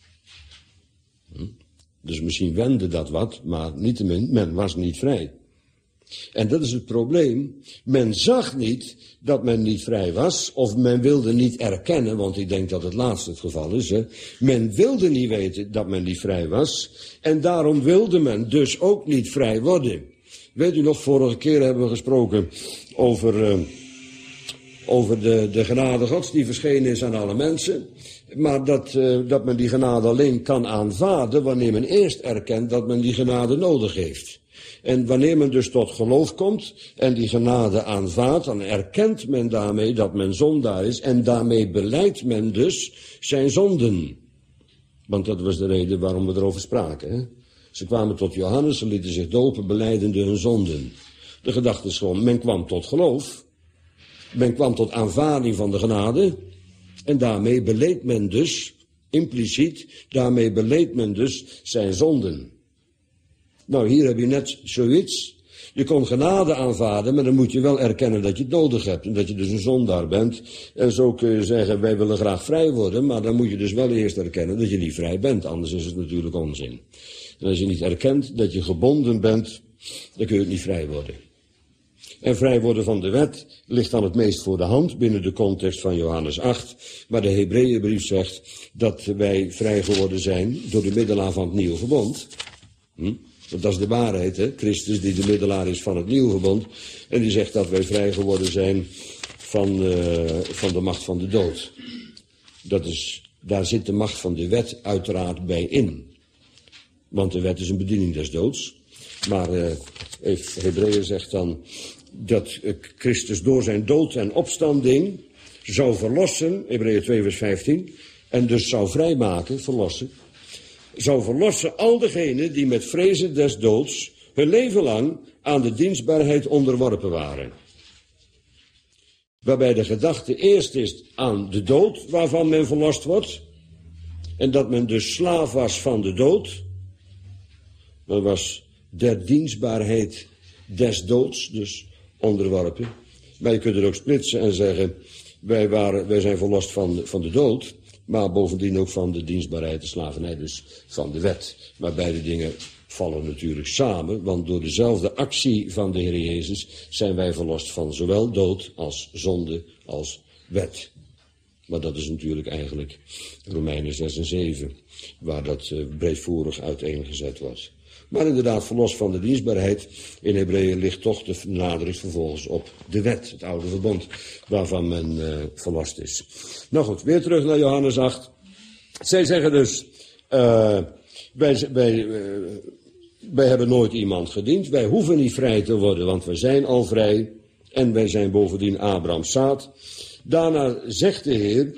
A: Hm? Dus misschien wende dat wat, maar niettemin, men was niet vrij. En dat is het probleem. Men zag niet dat men niet vrij was, of men wilde niet erkennen, want ik denk dat het laatste het geval is. Hè. Men wilde niet weten dat men niet vrij was, en daarom wilde men dus ook niet vrij worden. Weet u nog, vorige keer hebben we gesproken over, uh, over de, de genade Gods die verschenen is aan alle mensen. Maar dat, uh, dat men die genade alleen kan aanvaarden wanneer men eerst erkent dat men die genade nodig heeft. En wanneer men dus tot geloof komt en die genade aanvaardt, dan erkent men daarmee dat men zondaar is en daarmee belijdt men dus zijn zonden. Want dat was de reden waarom we erover spraken. Hè? Ze kwamen tot Johannes, ze lieten zich dopen, belijdende hun zonden. De gedachte is gewoon, men kwam tot geloof, men kwam tot aanvaarding van de genade en daarmee beleed men dus, impliciet, daarmee beleed men dus zijn zonden. Nou, hier heb je net zoiets. Je kon genade aanvaarden, maar dan moet je wel erkennen dat je het nodig hebt. En dat je dus een zondaar bent. En zo kun je zeggen, wij willen graag vrij worden, maar dan moet je dus wel eerst erkennen dat je niet vrij bent. Anders is het natuurlijk onzin. En als je niet erkent dat je gebonden bent, dan kun je niet vrij worden. En vrij worden van de wet ligt dan het meest voor de hand binnen de context van Johannes acht. Maar de Hebreeënbrief zegt dat wij vrij geworden zijn door de middelaar van het nieuwe verbond. Hm? Want dat is de waarheid, hè? Christus die de middelaar is van het nieuwe verbond. En die zegt dat wij vrij geworden zijn van, uh, van de macht van de dood. Dat is, daar zit de macht van de wet uiteraard bij in. Want de wet is een bediening des doods. Maar uh, Hebreeën zegt dan dat uh, Christus door zijn dood en opstanding zou verlossen, Hebreeën twee vers vijftien, en dus zou vrijmaken, verlossen, zou verlossen al degenen die met vrezen des doods hun leven lang aan de dienstbaarheid onderworpen waren. Waarbij de gedachte eerst is aan de dood waarvan men verlost wordt. En dat men dus slaaf was van de dood. Men was der dienstbaarheid des doods, dus onderworpen. Maar je kunt het ook splitsen en zeggen, wij, waren, wij zijn verlost van, van de dood. Maar bovendien ook van de dienstbaarheid, de slavernij, dus van de wet. Maar beide dingen vallen natuurlijk samen, want door dezelfde actie van de Heer Jezus zijn wij verlost van zowel dood als zonde als wet. Maar dat is natuurlijk eigenlijk Romeinen zes en zeven, waar dat uh, breedvoerig uiteengezet was. Maar inderdaad, verlost van de dienstbaarheid, in Hebreeën ligt toch de nadruk vervolgens op de wet, het oude verbond, waarvan men uh, verlost is. Nou goed, weer terug naar Johannes acht. Zij zeggen dus, uh, wij, wij, uh, wij hebben nooit iemand gediend, wij hoeven niet vrij te worden, want wij zijn al vrij en wij zijn bovendien Abrahams zaad. Daarna zegt de Heer,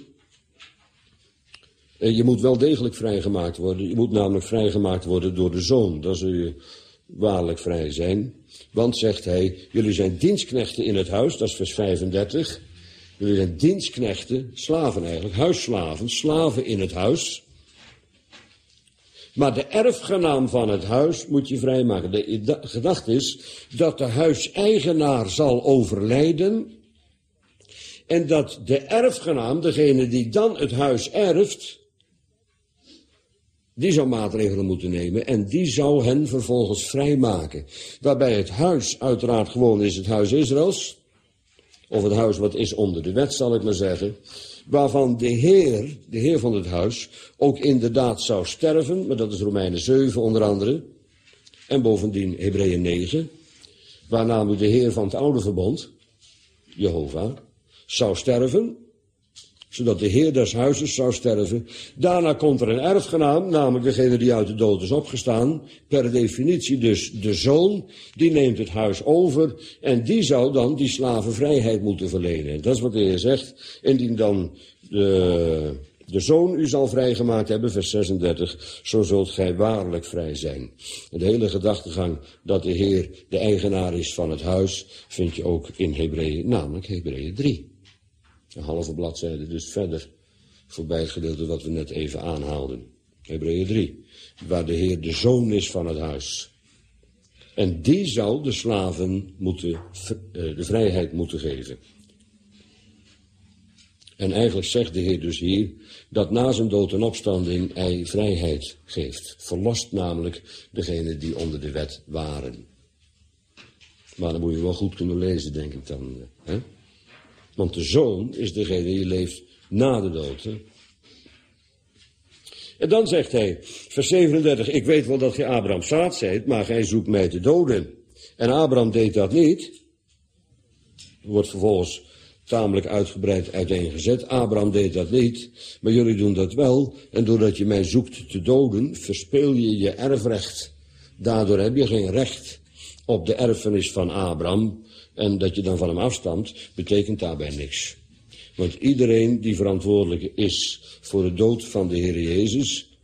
A: je moet wel degelijk vrijgemaakt worden. Je moet namelijk vrijgemaakt worden door de Zoon. Dan zul je waarlijk vrij zijn. Want, zegt hij, jullie zijn dienstknechten in het huis. Dat is vers vijfendertig. Jullie zijn dienstknechten, slaven eigenlijk, huisslaven, slaven in het huis. Maar de erfgenaam van het huis moet je vrijmaken. De gedachte is dat de huiseigenaar zal overlijden. En dat de erfgenaam, degene die dan het huis erft, die zou maatregelen moeten nemen en die zou hen vervolgens vrijmaken. Waarbij het huis uiteraard gewoon is het huis Israëls, of het huis wat is onder de wet, zal ik maar zeggen, waarvan de Heer, de Heer van het huis, ook inderdaad zou sterven, maar dat is Romeinen zeven onder andere, en bovendien Hebreeën negen, waar namelijk de Heer van het oude verbond, Jehovah, zou sterven, zodat de Heer des huizes zou sterven. Daarna komt er een erfgenaam, namelijk degene die uit de dood is opgestaan, per definitie dus de zoon, die neemt het huis over en die zou dan die slaven vrijheid moeten verlenen. Dat is wat de Heer zegt, indien dan de, de zoon u zal vrijgemaakt hebben, vers zesendertig, zo zult gij waarlijk vrij zijn. En de hele gedachtegang dat de Heer de eigenaar is van het huis, vind je ook in Hebreeën, namelijk Hebreeën drie. Een halve bladzijde dus verder, voorbij het gedeelte wat we net even aanhaalden. Hebreeën drie, waar de Heer de zoon is van het huis. En die zou de slaven moeten, de vrijheid moeten geven. En eigenlijk zegt de Heer dus hier, dat na zijn dood en opstanding hij vrijheid geeft. Verlost namelijk degenen die onder de wet waren. Maar dan moet je wel goed kunnen lezen, denk ik dan, hè? Want de zoon is degene die leeft na de dood. Hè? En dan zegt hij, vers zevenendertig, ik weet wel dat gij Abraham zaad zijt, maar gij zoekt mij te doden. En Abraham deed dat niet. Wordt vervolgens tamelijk uitgebreid uiteengezet. Abraham deed dat niet, maar jullie doen dat wel. En doordat je mij zoekt te doden, verspeel je je erfrecht. Daardoor heb je geen recht op de erfenis van Abraham. En dat je dan van hem afstamt, betekent daarbij niks. Want iedereen die verantwoordelijk is voor de dood van de Heer Jezus,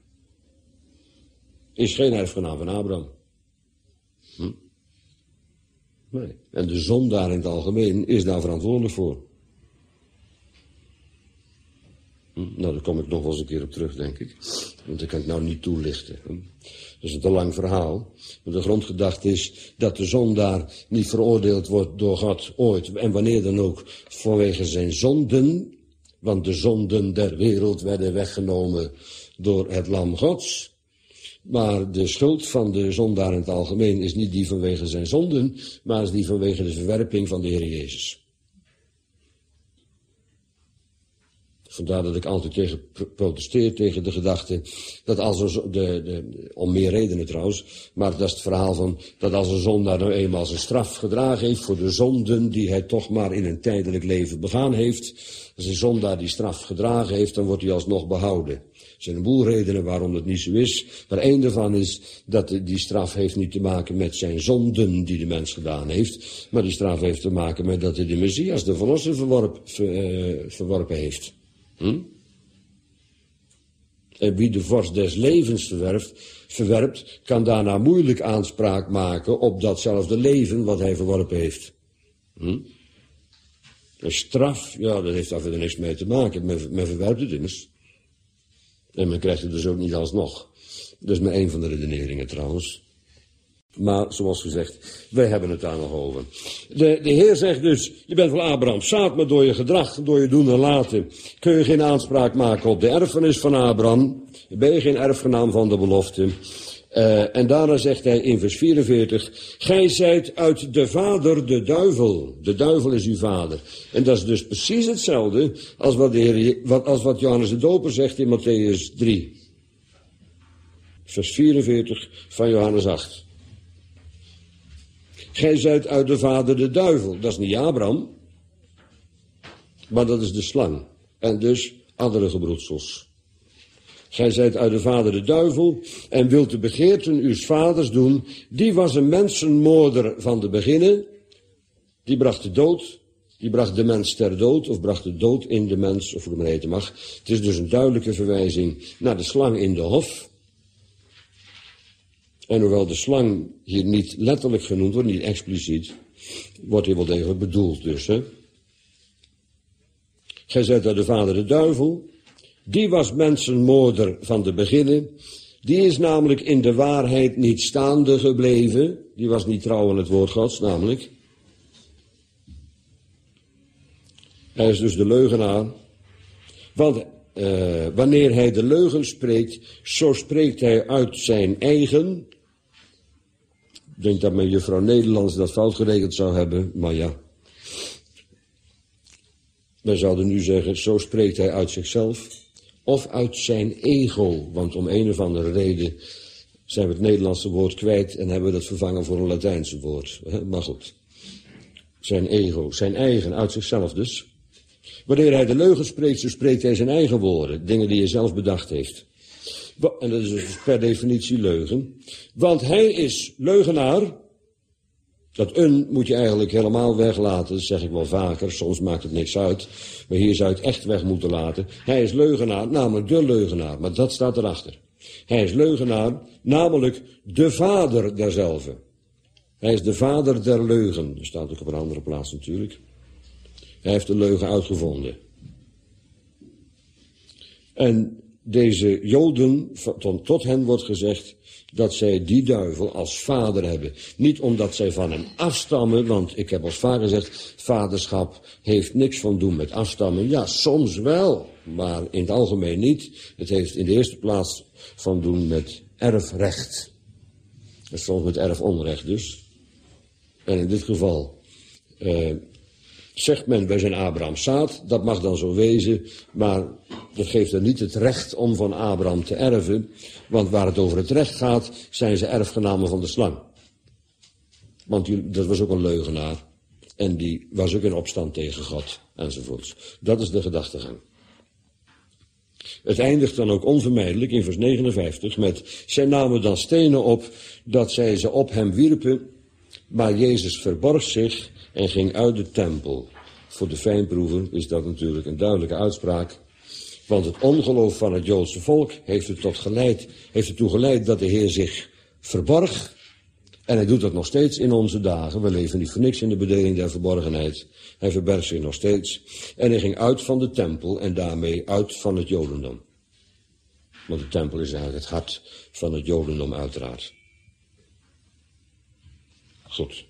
A: is geen erfgenaam van Abraham. Hm? Nee. En de zondaar in het algemeen is daar verantwoordelijk voor. Hm? Nou, daar kom ik nog wel eens een keer op terug, denk ik. Want dat kan ik nou niet toelichten. Hm? Dat is een te lang verhaal. Maar de grondgedachte is dat de zondaar niet veroordeeld wordt door God ooit. En wanneer dan ook vanwege zijn zonden. Want de zonden der wereld werden weggenomen door het lam Gods. Maar de schuld van de zondaar in het algemeen is niet die vanwege zijn zonden. Maar is die vanwege de verwerping van de Heer Jezus. Vandaar dat ik altijd tegen protesteer tegen de gedachte dat als een, de, de, om meer redenen trouwens, maar dat is het verhaal van dat als een zondaar nou eenmaal zijn straf gedragen heeft voor de zonden die hij toch maar in een tijdelijk leven begaan heeft, als een zondaar die straf gedragen heeft, dan wordt hij alsnog behouden. Er zijn een boel redenen waarom dat niet zo is, maar één daarvan is dat die straf heeft niet te maken met zijn zonden die de mens gedaan heeft, maar die straf heeft te maken met dat hij de Messias, de verlosser, verworp, ver, uh, verworpen heeft. Hm? En wie de vorst des levens verwerft, verwerpt, kan daarna moeilijk aanspraak maken op datzelfde leven wat hij verworpen heeft. Hm? Een straf, ja, dat heeft daar verder niks mee te maken. Men, men verwerpt het immers. En men krijgt het dus ook niet alsnog. Dat is maar één van de redeneringen trouwens. Maar, zoals gezegd, wij hebben het daar nog over. De, de Heer zegt dus, je bent wel Abrahams zaad, maar door je gedrag, door je doen en laten, kun je geen aanspraak maken op de erfenis van Abraham. Ben je geen erfgenaam van de belofte. Uh, en daarna zegt hij in vers vierenveertig, gij zijt uit de vader de duivel. De duivel is uw vader. En dat is dus precies hetzelfde als wat, de Heer, wat, als wat Johannes de Doper zegt in Matthäus drie. Vers vierenveertig van Johannes acht. Gij zijt uit de vader de duivel. Dat is niet Abraham, maar dat is de slang. En dus andere gebroedsels. Gij zijt uit de vader de duivel en wilt de begeerten uws vaders doen. Die was een mensenmoorder van de beginnen. Die bracht de dood. Die bracht de mens ter dood, of bracht de dood in de mens, of hoe het maar heten mag. Het is dus een duidelijke verwijzing naar de slang in de hof. En hoewel de slang hier niet letterlijk genoemd wordt, niet expliciet, wordt hier wel degelijk bedoeld dus. Hè? Gij zijt uit de vader de duivel, die was mensenmoorder van de beginnen, die is namelijk in de waarheid niet staande gebleven, die was niet trouw aan het woord Gods namelijk. Hij is dus de leugenaar, want uh, wanneer hij de leugen spreekt, zo spreekt hij uit zijn eigen. Ik denk dat mijn juffrouw Nederlands dat fout geregeld zou hebben, maar ja. Wij zouden nu zeggen, zo spreekt hij uit zichzelf of uit zijn ego. Want om een of andere reden zijn we het Nederlandse woord kwijt en hebben we dat vervangen voor een Latijnse woord. Maar goed. Zijn ego, zijn eigen, uit zichzelf dus. Wanneer hij de leugen spreekt, zo spreekt hij zijn eigen woorden. Dingen die hij zelf bedacht heeft. En dat is dus per definitie leugen. Want hij is leugenaar. Dat een moet je eigenlijk helemaal weglaten, dat zeg ik wel vaker. Soms maakt het niks uit. Maar hier zou je het echt weg moeten laten. Hij is leugenaar, namelijk de leugenaar. Maar dat staat erachter. Hij is leugenaar, namelijk de vader derzelve. Hij is de vader der leugen. Dat staat ook op een andere plaats natuurlijk. Hij heeft de leugen uitgevonden. En deze Joden, tot hen wordt gezegd dat zij die duivel als vader hebben. Niet omdat zij van hem afstammen, want ik heb als vader gezegd, vaderschap heeft niks van doen met afstammen. Ja, soms wel, maar in het algemeen niet. Het heeft in de eerste plaats van doen met erfrecht. En soms met erfonrecht dus. En in dit geval uh, zegt men, wij zijn Abrahams zaad, dat mag dan zo wezen, maar dat geeft er niet het recht om van Abraham te erven, want waar het over het recht gaat, zijn ze erfgenamen van de slang. Want die, dat was ook een leugenaar, en die was ook in opstand tegen God, enzovoorts. Dat is de gedachtegang. Het eindigt dan ook onvermijdelijk in vers negenenvijftig met, zij namen dan stenen op, dat zij ze op hem wierpen, maar Jezus verborg zich en ging uit de tempel. Voor de fijnproeven is dat natuurlijk een duidelijke uitspraak. Want het ongeloof van het Joodse volk heeft er tot geleid, heeft ertoe geleid dat de Heer zich verborg. En hij doet dat nog steeds in onze dagen. We leven niet voor niks in de bedeling der verborgenheid. Hij verbergt zich nog steeds. En hij ging uit van de tempel en daarmee uit van het Jodendom. Want de tempel is eigenlijk het hart van het Jodendom uiteraard. Goed.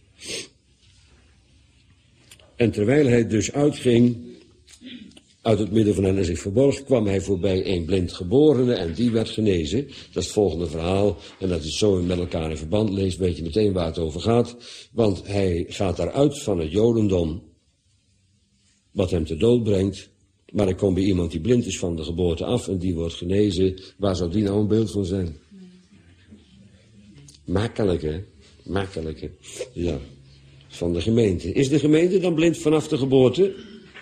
A: En terwijl hij dus uitging uit het midden van hen en zich verborg, kwam hij voorbij een blindgeborene en die werd genezen. Dat is het volgende verhaal. En dat is zo met elkaar in verband leest, weet je meteen waar het over gaat. Want hij gaat daaruit van het Jodendom, wat hem te dood brengt. Maar hij komt bij iemand die blind is van de geboorte af en die wordt genezen. Waar zou die nou een beeld van zijn? Makkelijk, hè? Makkelijk, hè? Ja. Van de gemeente. Is de gemeente dan blind vanaf de geboorte?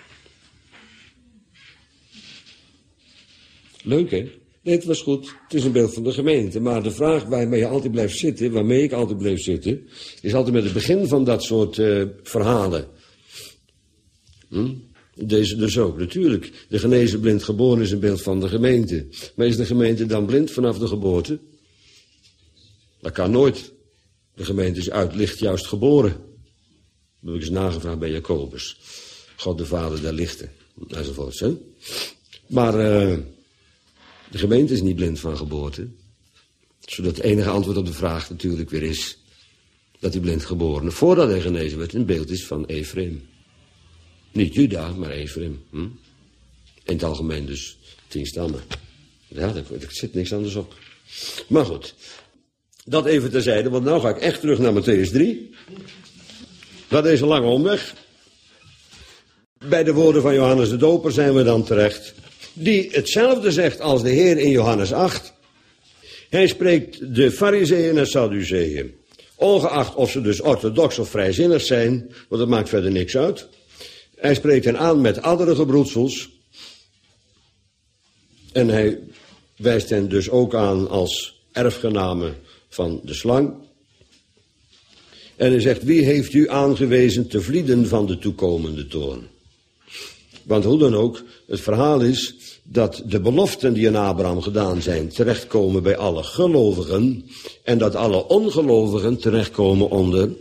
A: Leuk, hè? Nee, het was goed. Het is een beeld van de gemeente. Maar de vraag waarmee je altijd blijft zitten, waarmee ik altijd blijf zitten, is altijd met het begin van dat soort uh, verhalen. Hm? Deze dus ook. Natuurlijk, de genezen blind geboren is een beeld van de gemeente. Maar is de gemeente dan blind vanaf de geboorte? Dat kan nooit. De gemeente is uit licht juist geboren. Dat heb ik eens nagevraagd bij Jacobus. God de Vader der lichten. Enzovoorts, hè? Maar uh, de gemeente is niet blind van geboorte. Zodat het enige antwoord op de vraag natuurlijk weer is dat die blind geborene, voordat hij genezen werd, een beeld is van Ephraim. Niet Juda, maar Ephraim. Hm? In het algemeen dus tien stammen. Ja, daar zit niks anders op. Maar goed, dat even terzijde, want nou ga ik echt terug naar Mattheüs drie. Dat is een lange omweg. Bij de woorden van Johannes de Doper zijn we dan terecht. Die hetzelfde zegt als de Heer in Johannes acht. Hij spreekt de Farizeeën en Sadduceeën. Ongeacht of ze dus orthodox of vrijzinnig zijn, want dat maakt verder niks uit. Hij spreekt hen aan met andere gebroedsels. En hij wijst hen dus ook aan als erfgenamen van de slang. En hij zegt, wie heeft u aangewezen te vlieden van de toekomende toorn? Want hoe dan ook, het verhaal is dat de beloften die aan Abraham gedaan zijn terechtkomen bij alle gelovigen en dat alle ongelovigen terechtkomen onder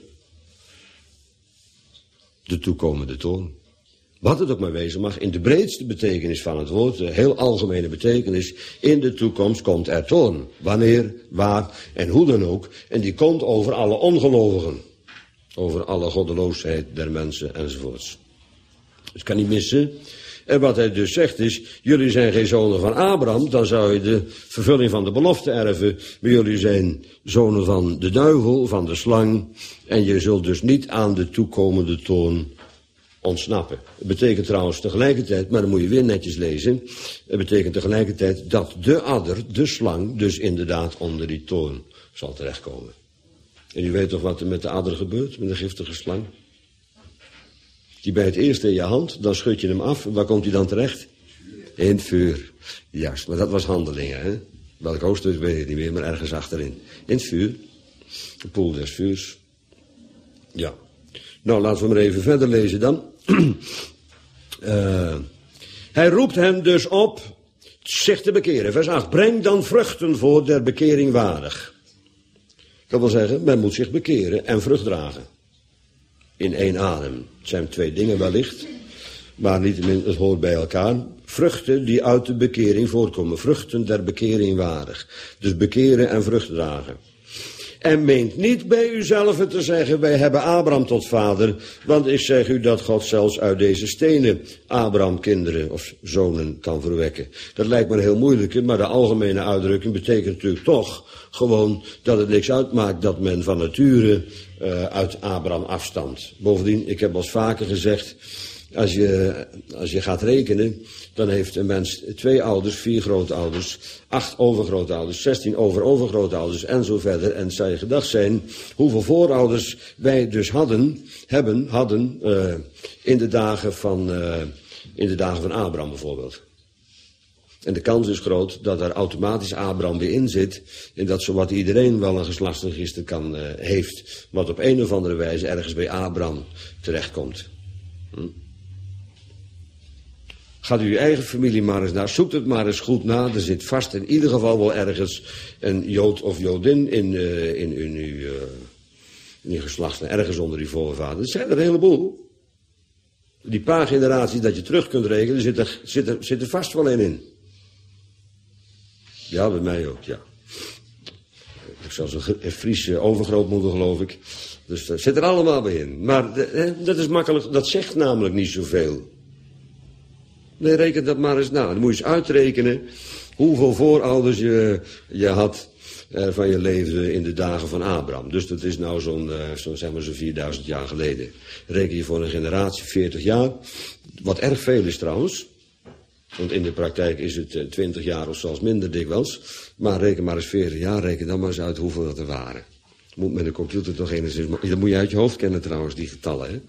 A: de toekomende toorn. Wat het ook maar wezen mag, in de breedste betekenis van het woord, de heel algemene betekenis, in de toekomst komt er toorn. Wanneer, waar en hoe dan ook. En die komt over alle ongelovigen. Over alle goddeloosheid der mensen enzovoorts. Het kan niet missen. En wat hij dus zegt is, jullie zijn geen zonen van Abraham, dan zou je de vervulling van de belofte erven. Maar jullie zijn zonen van de duivel, van de slang. En je zult dus niet aan de toekomende toorn ontsnappen. Het betekent trouwens tegelijkertijd, maar dan moet je weer netjes lezen. Het betekent tegelijkertijd dat de adder, de slang, dus inderdaad onder die toorn zal terechtkomen. En u weet toch wat er met de adder gebeurt, met de giftige slang? Die bij het eerst in je hand, dan schud je hem af. En waar komt hij dan terecht? In het vuur. Juist, maar dat was handelingen, hè? Welk hoofdstuk weet ik niet meer, maar ergens achterin. In het vuur. De poel des vuurs. Ja. Nou, laten we maar even verder lezen dan. uh, hij roept hen dus op zich te bekeren. Vers acht. Breng dan vruchten voor der bekering waardig. Dat wil zeggen, men moet zich bekeren en vrucht dragen. In één adem. Het zijn twee dingen wellicht, maar niettemin, het hoort bij elkaar. Vruchten die uit de bekering voortkomen. Vruchten der bekering waardig. Dus bekeren en vrucht dragen. En meent niet bij uzelf te zeggen, wij hebben Abraham tot vader, want ik zeg u dat God zelfs uit deze stenen Abraham kinderen of zonen kan verwekken. Dat lijkt me een heel moeilijke, maar de algemene uitdrukking betekent natuurlijk toch gewoon dat het niks uitmaakt dat men van nature uh, uit Abraham afstamt. Bovendien, ik heb al vaker gezegd, als je, als je gaat rekenen, dan heeft een mens twee ouders, vier grootouders, acht overgrootouders, zestien over-overgrootouders en zo verder. En het zou je gedacht zijn hoeveel voorouders wij dus hadden, hebben, hadden uh, in, de dagen van, uh, in de dagen van Abraham bijvoorbeeld. En de kans is groot dat er automatisch Abraham weer in zit en dat zowat iedereen wel een geslachtsregister kan, uh, heeft, wat op een of andere wijze ergens bij Abraham terechtkomt. Hm? Gaat u uw eigen familie maar eens naar, zoekt het maar eens goed na. Er zit vast in ieder geval wel ergens een Jood of Jodin in, uh, in, in, uw, uh, in uw geslacht, ergens onder die voorvaders. Er zijn er een heleboel. Die paar generaties dat je terug kunt rekenen, zit er, zit er, zit er vast wel een in. Ja, bij mij ook, ja. Ik heb zelfs een Friese overgrootmoeder, geloof ik. Dus dat zit er allemaal bij in. Maar de, dat is makkelijk, dat zegt namelijk niet zoveel. Nee, reken dat maar eens na. Dan moet je eens uitrekenen hoeveel voorouders je, je had eh, van je leven in de dagen van Abraham. Dus dat is nou zo'n uh, zo, zeg maar zo'n vierduizend jaar geleden. Reken je voor een generatie veertig jaar. Wat erg veel is trouwens. Want in de praktijk is het uh, twintig jaar of zelfs minder dikwijls. Maar reken maar eens veertig jaar, reken dan maar eens uit hoeveel dat er waren. Moet met een computer toch enigszins... Dat moet je uit je hoofd kennen trouwens, die getallen, hè.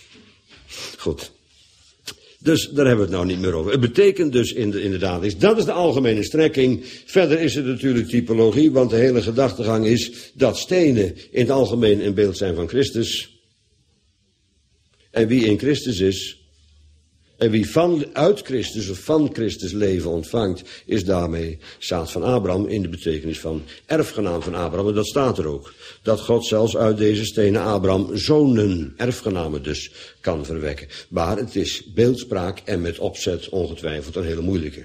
A: Goed. Dus daar hebben we het nou niet meer over. Het betekent dus in de, inderdaad, is, dat is de algemene strekking. Verder is het natuurlijk typologie, want de hele gedachtegang is dat stenen in het algemeen een beeld zijn van Christus. En wie in Christus is, en wie van, uit Christus of van Christus leven ontvangt, is daarmee zaad van Abraham in de betekenis van erfgenaam van Abraham. En dat staat er ook. Dat God zelfs uit deze stenen Abraham zonen, erfgenamen dus, kan verwekken. Maar het is beeldspraak en met opzet ongetwijfeld een hele moeilijke.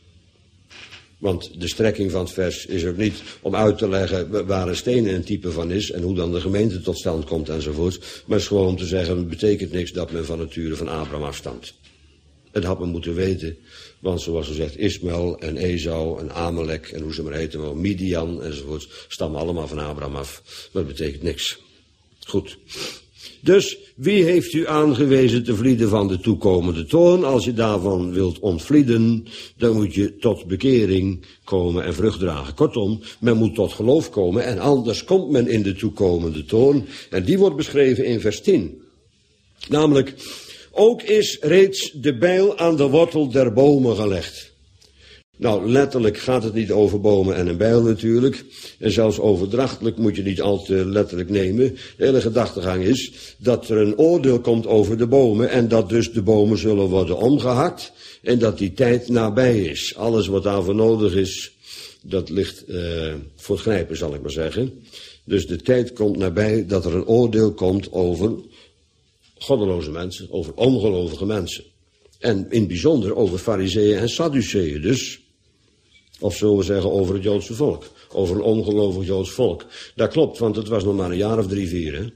A: Want de strekking van het vers is ook niet om uit te leggen waar een steen een type van is en hoe dan de gemeente tot stand komt enzovoort. Maar het is gewoon om te zeggen, het betekent niks dat men van nature van Abraham afstamt. Het had men moeten weten, want zoals gezegd, Ismaël en Esau en Amalek en hoe ze maar heten, maar Midian enzovoort, stammen allemaal van Abraham af. Maar dat betekent niks. Goed. Dus wie heeft u aangewezen te vlieden van de toekomende toorn? Als je daarvan wilt ontvlieden, dan moet je tot bekering komen en vrucht dragen. Kortom, men moet tot geloof komen en anders komt men in de toekomende toorn. En die wordt beschreven in vers tien. Namelijk, ook is reeds de bijl aan de wortel der bomen gelegd. Nou, letterlijk gaat het niet over bomen en een bijl natuurlijk. En zelfs overdrachtelijk moet je niet al te letterlijk nemen. De hele gedachtegang is dat er een oordeel komt over de bomen en dat dus de bomen zullen worden omgehakt en dat die tijd nabij is. Alles wat daarvoor nodig is, dat ligt uh, voor het grijpen, zal ik maar zeggen. Dus de tijd komt nabij dat er een oordeel komt over goddeloze mensen, over ongelovige mensen. En in het bijzonder over farizeeën en sadduceeën dus. Of zullen we zeggen over het Joodse volk. Over een ongelovig Joods volk. Dat klopt, want het was nog maar een jaar of drie, vier. Hè?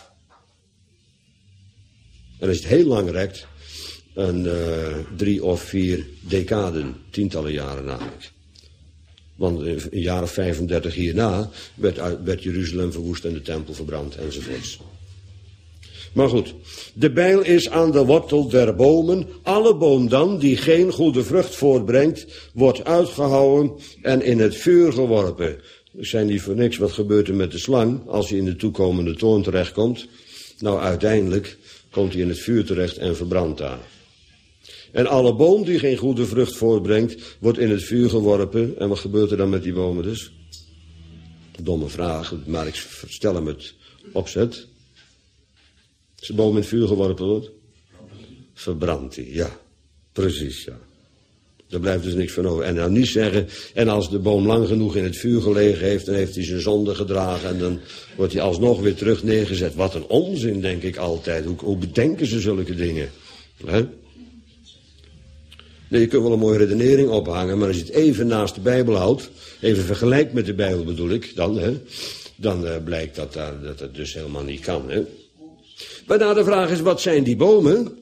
A: En als je het heel lang rekt, een uh, drie of vier decaden, tientallen jaren namelijk. Want een jaar of vijfendertig hierna werd, werd Jeruzalem verwoest en de tempel verbrand enzovoorts. Maar goed, de bijl is aan de wortel der bomen. Alle boom dan, die geen goede vrucht voortbrengt, wordt uitgehouwen en in het vuur geworpen. zijn niet voor niks. Wat gebeurt er met de slang als hij in de toekomende toorn terechtkomt? Nou, uiteindelijk komt hij in het vuur terecht en verbrandt daar. En alle boom die geen goede vrucht voortbrengt, wordt in het vuur geworpen. En wat gebeurt er dan met die bomen dus? Domme vraag, maar ik stel hem het opzet. Als de boom in het vuur geworpen wordt, verbrandt hij, ja. Precies, ja. Daar blijft dus niks van over. En dan niet zeggen, en als de boom lang genoeg in het vuur gelegen heeft, dan heeft hij zijn zonde gedragen en dan wordt hij alsnog weer terug neergezet. Wat een onzin, denk ik altijd. Hoe, hoe bedenken ze zulke dingen? He? Nee, je kunt wel een mooie redenering ophangen, maar als je het even naast de Bijbel houdt, even vergelijkt met de Bijbel bedoel ik, dan, hè, dan uh, blijkt dat, uh, dat het dus helemaal niet kan. Hè. Maar nou, de vraag is, wat zijn die bomen?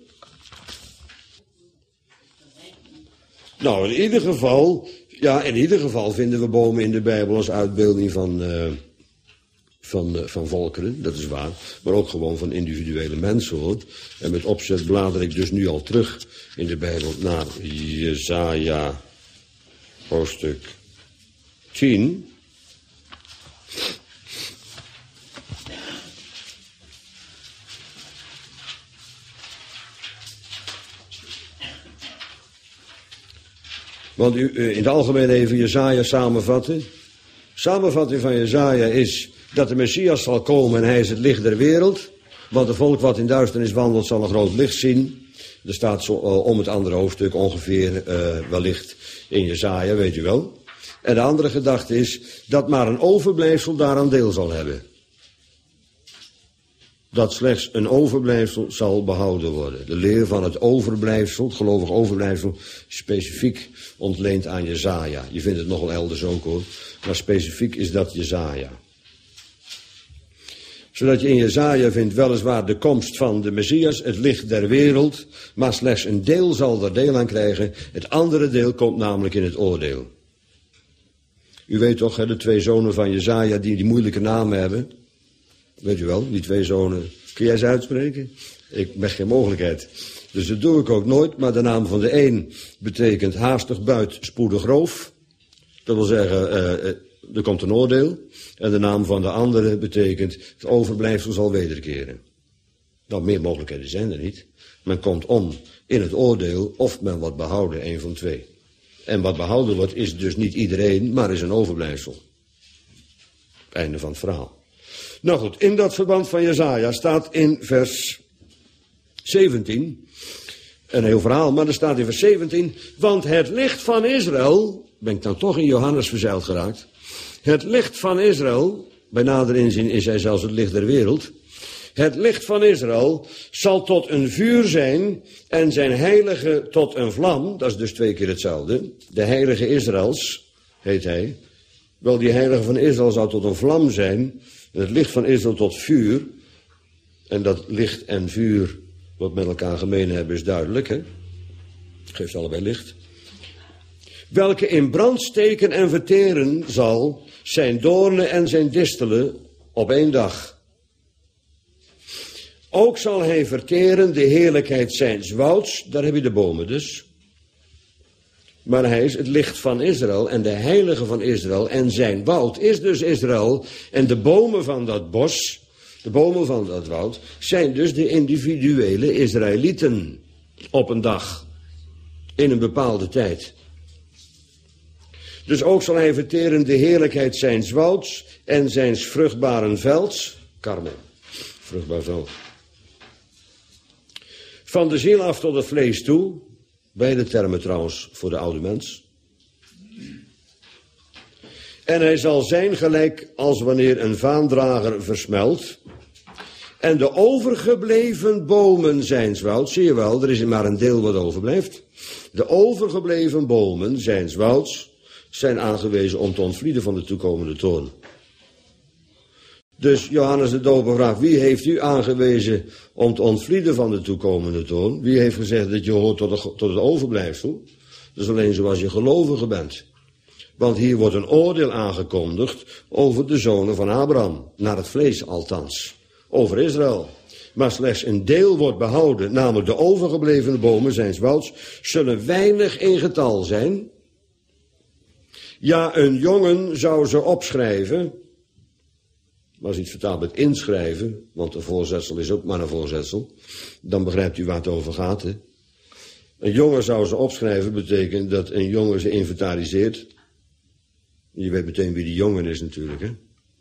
A: Nou, in ieder geval, ja, in ieder geval vinden we bomen in de Bijbel als uitbeelding van, uh, van, uh, van volkeren, dat is waar. Maar ook gewoon van individuele mensen, hoor. En met opzet blader ik dus nu al terug in de Bijbel naar Jesaja, hoofdstuk tien. Want u in het algemeen even Jesaja samenvatten. Samenvatting van Jesaja is dat de Messias zal komen en hij is het licht der wereld. Want de volk wat in duisternis wandelt zal een groot licht zien. Er staat zo, uh, om het andere hoofdstuk ongeveer uh, wellicht in Jesaja, weet u wel. En de andere gedachte is dat maar een overblijfsel daaraan deel zal hebben. Dat slechts een overblijfsel zal behouden worden. De leer van het overblijfsel, het gelovig overblijfsel, specifiek ontleend aan Jesaja. Je vindt het nogal elders ook, hoor. Maar specifiek is dat Jesaja. Zodat je in Jesaja vindt weliswaar de komst van de Messias, het licht der wereld, maar slechts een deel zal er deel aan krijgen. Het andere deel komt namelijk in het oordeel. U weet toch, hè, de twee zonen van Jesaja die die moeilijke namen hebben. Weet u wel, die twee zonen. Kun jij ze uitspreken? Ik ben geen mogelijkheid. Dus dat doe ik ook nooit, maar de naam van de een betekent haastig buit, spoedig roof. Dat wil zeggen, uh, er komt een oordeel. En de naam van de andere betekent, het overblijfsel zal wederkeren. Nou, meer mogelijkheden zijn er niet. Men komt om in het oordeel of men wordt behouden, een van twee. En wat behouden wordt is dus niet iedereen, maar is een overblijfsel. Einde van het verhaal. Nou goed, in dat verband van Jesaja staat in vers zeventien, een heel verhaal, maar er staat in vers zeventien, want het licht van Israël, ben ik dan toch in Johannes verzeild geraakt, het licht van Israël, bij nader inzien is hij zelfs het licht der wereld, het licht van Israël zal tot een vuur zijn en zijn heilige tot een vlam, dat is dus twee keer hetzelfde, de heilige Israëls heet hij, wel die heilige van Israël zal tot een vlam zijn, en het licht van Israël tot vuur, en dat licht en vuur wat met elkaar gemeen hebben is duidelijk, hè? Geeft allebei licht. Welke in brand steken en verteren zal zijn doornen en zijn distelen op één dag. Ook zal hij verteren de heerlijkheid zijns wouds, daar heb je de bomen dus. Maar hij is het licht van Israël en de heilige van Israël en zijn woud is dus Israël. En de bomen van dat bos, de bomen van dat woud, zijn dus de individuele Israëlieten op een dag, in een bepaalde tijd. Dus ook zal hij verteren de heerlijkheid zijns wouds en zijns vruchtbaren velds, Karmel, vruchtbaar veld. Van de ziel af tot het vlees toe, beide termen trouwens voor de oude mens. En hij zal zijn gelijk als wanneer een vaandrager versmelt. En de overgebleven bomen zijns wouds, zie je wel, er is maar een deel wat overblijft. De overgebleven bomen zijns wouds zijn aangewezen om te ontvlieden van de toekomende toorn. Dus Johannes de Doper vraagt, wie heeft u aangewezen om te ontvlieden van de toekomende toorn? Wie heeft gezegd dat je hoort tot, de, tot het overblijfsel? Dat is alleen zoals je gelovige bent. Want hier wordt een oordeel aangekondigd over de zonen van Abraham, naar het vlees althans, over Israël. Maar slechts een deel wordt behouden, namelijk de overgebleven bomen zijns wouds, zullen weinig in getal zijn. Ja, een jongen zou ze opschrijven. Maar als je het vertaalt met inschrijven, want een voorzetsel is ook maar een voorzetsel, dan begrijpt u waar het over gaat. Hè? Een jongen zou ze opschrijven betekent dat een jongen ze inventariseert. Je weet meteen wie die jongen is natuurlijk, hè.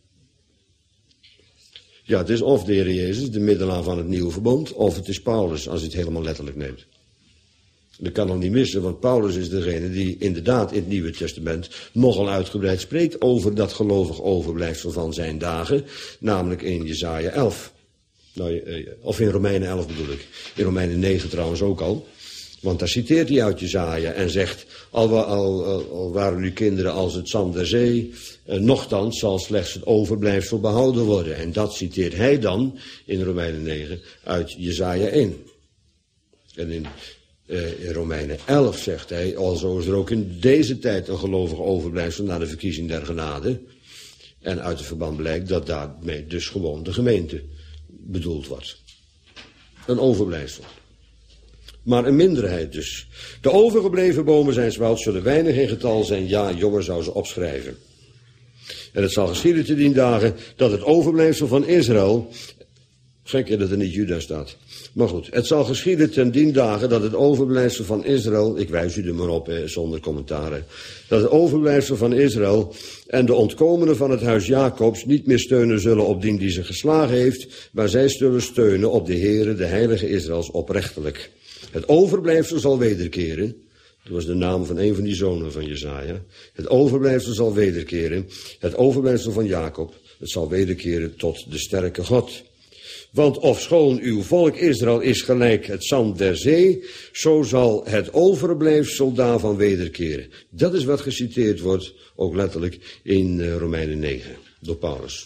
A: Ja, het is of de Heer Jezus, de middelaar van het nieuwe verbond, of het is Paulus, als je het helemaal letterlijk neemt. Dat kan nog niet missen, want Paulus is degene die inderdaad in het Nieuwe Testament nogal uitgebreid spreekt over dat gelovig overblijfsel van zijn dagen, namelijk in Jesaja elf. Nou, of in Romeinen elf bedoel ik. In Romeinen negen trouwens ook al. Want daar citeert hij uit Jesaja en zegt, al, al, al waren nu kinderen als het zand der zee, eh, nochtans zal slechts het overblijfsel behouden worden. En dat citeert hij dan in Romeinen negen uit Jesaja één. En in, uh, in Romeinen elf zegt hij, alzo is er ook in deze tijd een gelovig overblijfsel na de verkiezing der genade. En uit het verband blijkt dat daarmee dus gewoon de gemeente bedoeld wordt. Een overblijfsel. Maar een minderheid dus. De overgebleven bomen zijn woud zullen weinig in getal zijn. Ja, jongen zou ze opschrijven. En het zal geschieden te dien dagen dat het overblijfsel van Israël... Gek dat er niet Juda staat. Maar goed, het zal geschieden ten dien dagen dat het overblijfsel van Israël... Ik wijs u er maar op, hè, zonder commentaren. Dat het overblijfsel van Israël en de ontkomenen van het huis Jacobs... niet meer steunen zullen op dien die ze geslagen heeft... maar zij zullen steunen op de Heere, de heilige Israëls, oprechtelijk. Het overblijfsel zal wederkeren. Dat was de naam van een van die zonen van Jesaja. Het overblijfsel zal wederkeren. Het overblijfsel van Jacob. Het zal wederkeren tot de sterke God. Want ofschoon uw volk Israël is gelijk het zand der zee, zo zal het overblijfsel daarvan wederkeren. Dat is wat geciteerd wordt, ook letterlijk, in uh, Romeinen negen, door Paulus.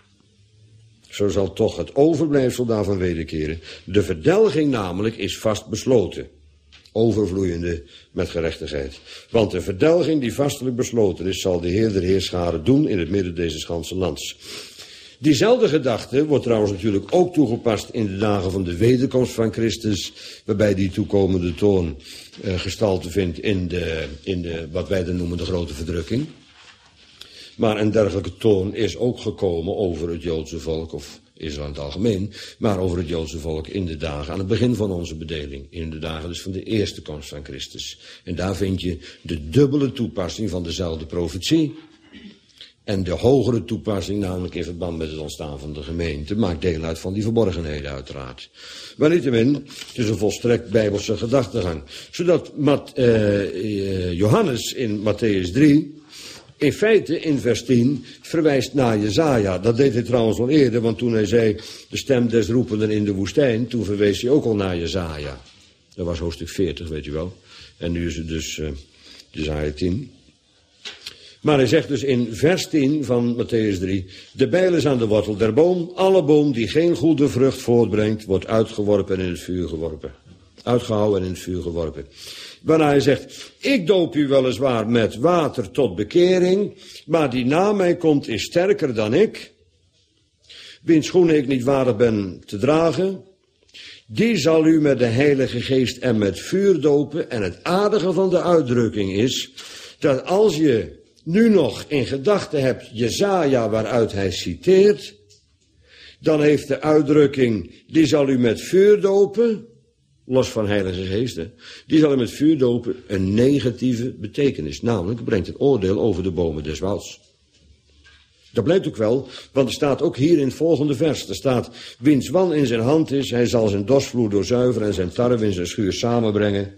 A: Zo zal toch het overblijfsel daarvan wederkeren. De verdelging namelijk is vast besloten. Overvloeiende met gerechtigheid. Want de verdelging die vastelijk besloten is, zal de Heer der Heerscharen doen in het midden deze ganse lands. Diezelfde gedachte wordt trouwens natuurlijk ook toegepast in de dagen van de wederkomst van Christus, waarbij die toekomende toorn uh, gestalte vindt in, de, in de, wat wij dan noemen de grote verdrukking. Maar een dergelijke toorn is ook gekomen over het Joodse volk, of Israël in het algemeen, maar over het Joodse volk in de dagen aan het begin van onze bedeling. In de dagen dus van de eerste komst van Christus. En daar vind je de dubbele toepassing van dezelfde profetie. En de hogere toepassing, namelijk in verband met het ontstaan van de gemeente, maakt deel uit van die verborgenheden uiteraard. Maar niettemin, het is een volstrekt bijbelse gedachtegang. Zodat Mat, uh, uh, Johannes in Matthäus drie... in feite, in vers tien, verwijst naar Jesaja. Dat deed hij trouwens al eerder, want toen hij zei... de stem des roependen in de woestijn, toen verwees hij ook al naar Jesaja. Dat was hoofdstuk veertig, weet u wel. En nu is het dus uh, Jesaja tien. Maar hij zegt dus in vers tien van Matthäus drie... de bijl is aan de wortel der boom. Alle boom die geen goede vrucht voortbrengt, wordt uitgeworpen en in het vuur geworpen. Uitgehouden en in het vuur geworpen. Waarna hij zegt, ik doop u weliswaar met water tot bekering, maar die na mij komt is sterker dan ik, wiens schoenen ik niet waardig ben te dragen, die zal u met de Heilige Geest en met vuur dopen. En het aardige van de uitdrukking is, dat als je nu nog in gedachten hebt Jesaja waaruit hij citeert, dan heeft de uitdrukking, die zal u met vuur dopen, los van Heilige Geest, hè, die zal u met vuur dopen, een negatieve betekenis. Namelijk, brengt een oordeel over de bomen des wouds. Dat blijkt ook wel, want er staat ook hier in het volgende vers, er staat, wiens wan in zijn hand is, hij zal zijn dorsvloer doorzuiveren en zijn tarwe in zijn schuur samenbrengen.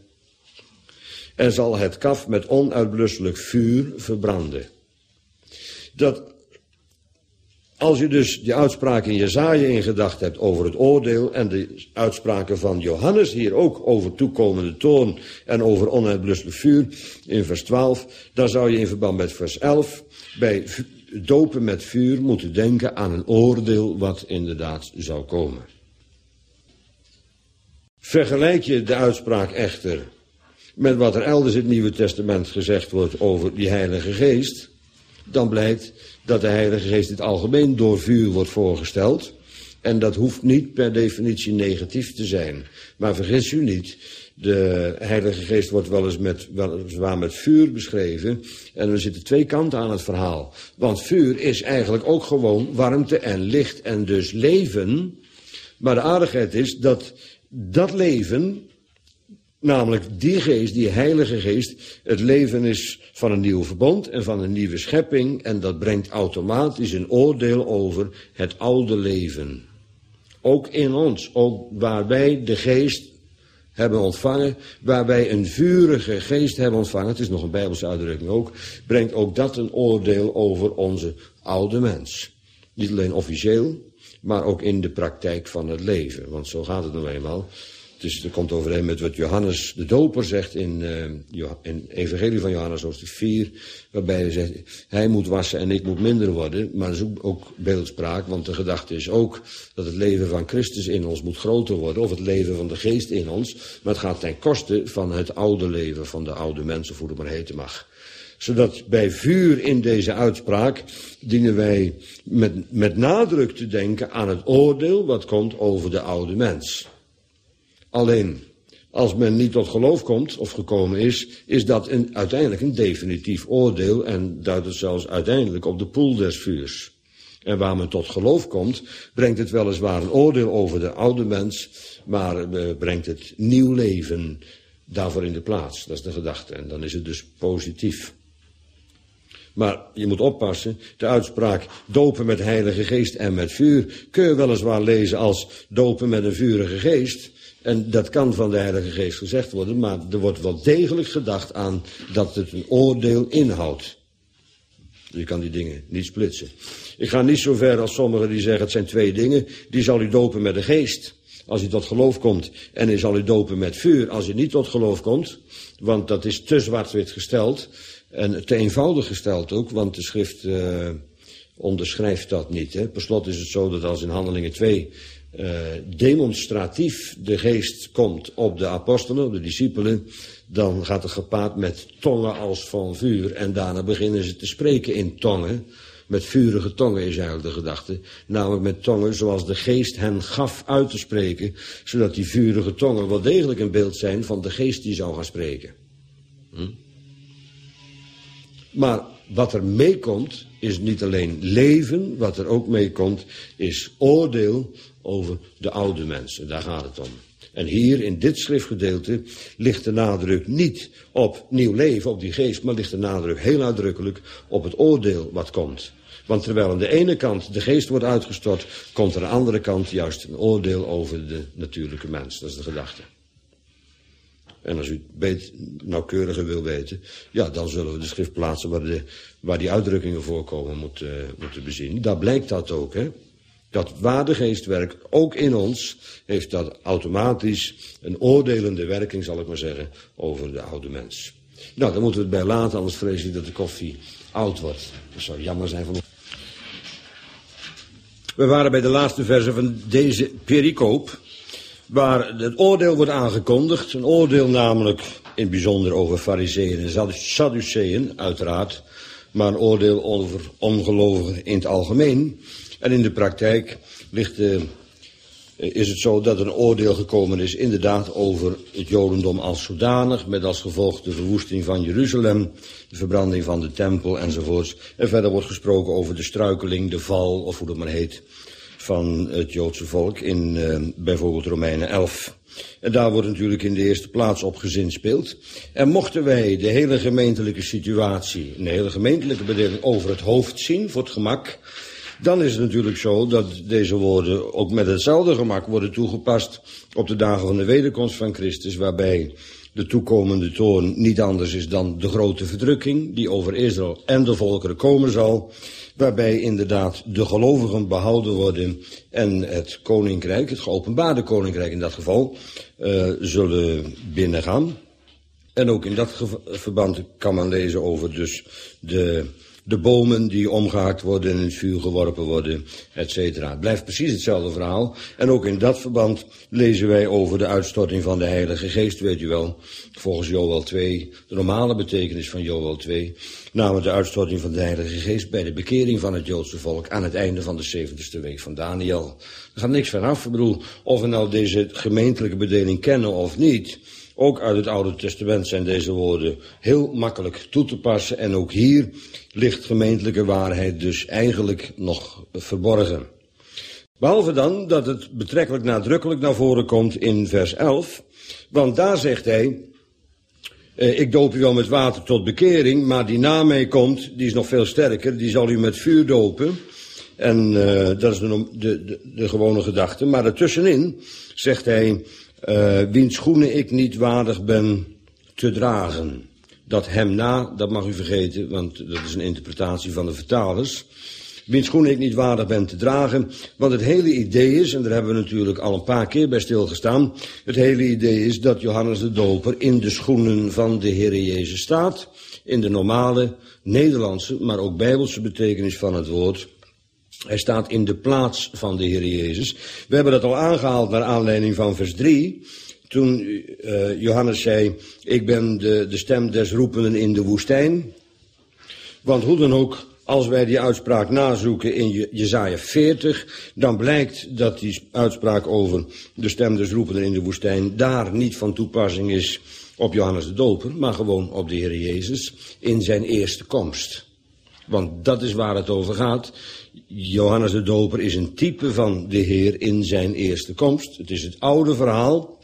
A: En zal het kaf met onuitblusselijk vuur verbranden. Dat, als je dus die uitspraak in Jesaja in gedacht hebt over het oordeel en de uitspraken van Johannes hier ook over toekomende toorn en over onuitblusselijk vuur in vers twaalf, dan zou je in verband met vers elf bij dopen met vuur moeten denken aan een oordeel wat inderdaad zou komen. Vergelijk je de uitspraak echter met wat er elders in het Nieuwe Testament gezegd wordt over die Heilige Geest, dan blijkt dat de Heilige Geest in het algemeen door vuur wordt voorgesteld. En dat hoeft niet per definitie negatief te zijn. Maar vergis u niet, De Heilige Geest wordt wel eens met, weliswaar met vuur beschreven. En er zitten twee kanten aan het verhaal. Want vuur is eigenlijk ook gewoon warmte en licht en dus leven. Maar de aardigheid is dat dat leven, namelijk die geest, die Heilige Geest, het leven is van een nieuw verbond en van een nieuwe schepping. En dat brengt automatisch een oordeel over het oude leven. Ook in ons, ook waar wij de geest hebben ontvangen, waar wij een vurige geest hebben ontvangen, het is nog een Bijbelse uitdrukking ook, brengt ook dat een oordeel over onze oude mens. Niet alleen officieel, maar ook in de praktijk van het leven. Want zo gaat het nou eenmaal. Het is, dat komt overeen met wat Johannes de Doper zegt in, uh, in Evangelie van Johannes hoofdstuk vier. Waarbij hij zegt, hij moet wassen en ik moet minder worden. Maar dat is ook, ook beeldspraak, want de gedachte is ook dat het leven van Christus in ons moet groter worden. Of het leven van de geest in ons. Maar het gaat ten koste van het oude leven, van de oude mensen, of hoe het maar heten mag. Zodat bij vuur in deze uitspraak dienen wij met, met nadruk te denken aan het oordeel wat komt over de oude mens. Alleen, als men niet tot geloof komt, of gekomen is, is dat een, uiteindelijk een definitief oordeel en duidt het zelfs uiteindelijk op de poel des vuurs. En waar men tot geloof komt, brengt het weliswaar een oordeel over de oude mens, maar uh, brengt het nieuw leven daarvoor in de plaats. Dat is de gedachte en dan is het dus positief. Maar je moet oppassen, de uitspraak dopen met Heilige Geest en met vuur kun je weliswaar lezen als dopen met een vurige geest. En dat kan van de Heilige Geest gezegd worden, maar er wordt wel degelijk gedacht aan dat het een oordeel inhoudt. Je kan die dingen niet splitsen. Ik ga niet zo ver als sommigen die zeggen het zijn twee dingen. Die zal u dopen met de geest, als u tot geloof komt. En hij zal u dopen met vuur, als u niet tot geloof komt. Want dat is te zwart-wit gesteld. En te eenvoudig gesteld ook, want de schrift uh, onderschrijft dat niet. Hè. Per slot is het zo dat als in Handelingen twee uh, demonstratief de geest komt op de apostelen, op de discipelen, dan gaat het gepaard met tongen als van vuur. En daarna beginnen ze te spreken in tongen. Met vurige tongen is eigenlijk de gedachte. Namelijk met tongen zoals de geest hen gaf uit te spreken. Zodat die vurige tongen wel degelijk een beeld zijn van de geest die zou gaan spreken. Hm? Maar wat er meekomt is niet alleen leven. Wat er ook meekomt is oordeel over de oude mensen. Daar gaat het om. En hier in dit schriftgedeelte ligt de nadruk niet op nieuw leven, op die geest, maar ligt de nadruk heel uitdrukkelijk op het oordeel wat komt. Want terwijl aan de ene kant de geest wordt uitgestort, komt er aan de andere kant juist een oordeel over de natuurlijke mens. Dat is de gedachte. En als u het nauwkeuriger wil weten, ja, dan zullen we de schriftplaatsen waar, de, waar die uitdrukkingen voorkomen moeten, uh, moeten bezien. Daar blijkt dat ook, hè. Dat waar de geest werkt, ook in ons, heeft dat automatisch een oordelende werking, zal ik maar zeggen, over de oude mens. Nou, dan moeten we het bij laten, anders vrees ik dat de koffie oud wordt. Dat zou jammer zijn van ons. We waren bij de laatste verse van deze pericoop, waar het oordeel wordt aangekondigd. Een oordeel namelijk in het bijzonder over Farizeeën en Sadduceeën, uiteraard. Maar een oordeel over ongelovigen in het algemeen. En in de praktijk ligt, uh, is het zo dat er een oordeel gekomen is inderdaad over het Jodendom als zodanig, met als gevolg de verwoesting van Jeruzalem, de verbranding van de tempel enzovoorts. En verder wordt gesproken over de struikeling, de val, of hoe dat maar heet, van het Joodse volk in uh, bijvoorbeeld Romeinen elf. En daar wordt natuurlijk in de eerste plaats op gezinspeeld. En mochten wij de hele gemeentelijke situatie, de hele gemeentelijke bedeling over het hoofd zien, voor het gemak, dan is het natuurlijk zo dat deze woorden ook met hetzelfde gemak worden toegepast op de dagen van de wederkomst van Christus, waarbij de toekomende toorn niet anders is dan de grote verdrukking die over Israël en de volkeren komen zal, waarbij inderdaad de gelovigen behouden worden en het koninkrijk, het geopenbaarde koninkrijk in dat geval, uh, zullen binnengaan. En ook in dat verband kan men lezen over dus de De bomen die omgehakt worden en in het vuur geworpen worden, et cetera. Het blijft precies hetzelfde verhaal. En ook in dat verband lezen wij over de uitstorting van de Heilige Geest, weet u wel. Volgens Joël twee, de normale betekenis van Joël twee. Namelijk de uitstorting van de Heilige Geest bij de bekering van het Joodse volk aan het einde van de zeventigste week van Daniel. Er gaat niks vanaf. Ik bedoel, of we nou deze gemeentelijke bedeling kennen of niet, Ook uit het Oude Testament zijn deze woorden heel makkelijk toe te passen. En ook hier ligt gemeentelijke waarheid dus eigenlijk nog verborgen. Behalve dan dat het betrekkelijk nadrukkelijk naar voren komt in vers elf. Want daar zegt hij, eh, ik doop u wel met water tot bekering, maar die na mij komt, die is nog veel sterker, die zal u met vuur dopen. En uh, dat is de, de, de, de gewone gedachte. Maar ertussenin zegt hij, uh, wiens schoenen ik niet waardig ben te dragen. Dat hem na, dat mag u vergeten, want dat is een interpretatie van de vertalers. Wiens schoenen ik niet waardig ben te dragen. Want het hele idee is, en daar hebben we natuurlijk al een paar keer bij stilgestaan. Het hele idee is dat Johannes de Doper in de schoenen van de Heere Jezus staat. In de normale Nederlandse, maar ook Bijbelse betekenis van het woord. Hij staat in de plaats van de Heere Jezus. We hebben dat al aangehaald naar aanleiding van vers drie. Toen uh, Johannes zei, ik ben de, de stem des roependen in de woestijn. Want hoe dan ook, als wij die uitspraak nazoeken in Jesaja veertig, dan blijkt dat die uitspraak over de stem des roependen in de woestijn daar niet van toepassing is op Johannes de Doper, maar gewoon op de Heere Jezus in zijn eerste komst. Want dat is waar het over gaat. Johannes de Doper is een type van de Heer in zijn eerste komst. Het is het oude verhaal.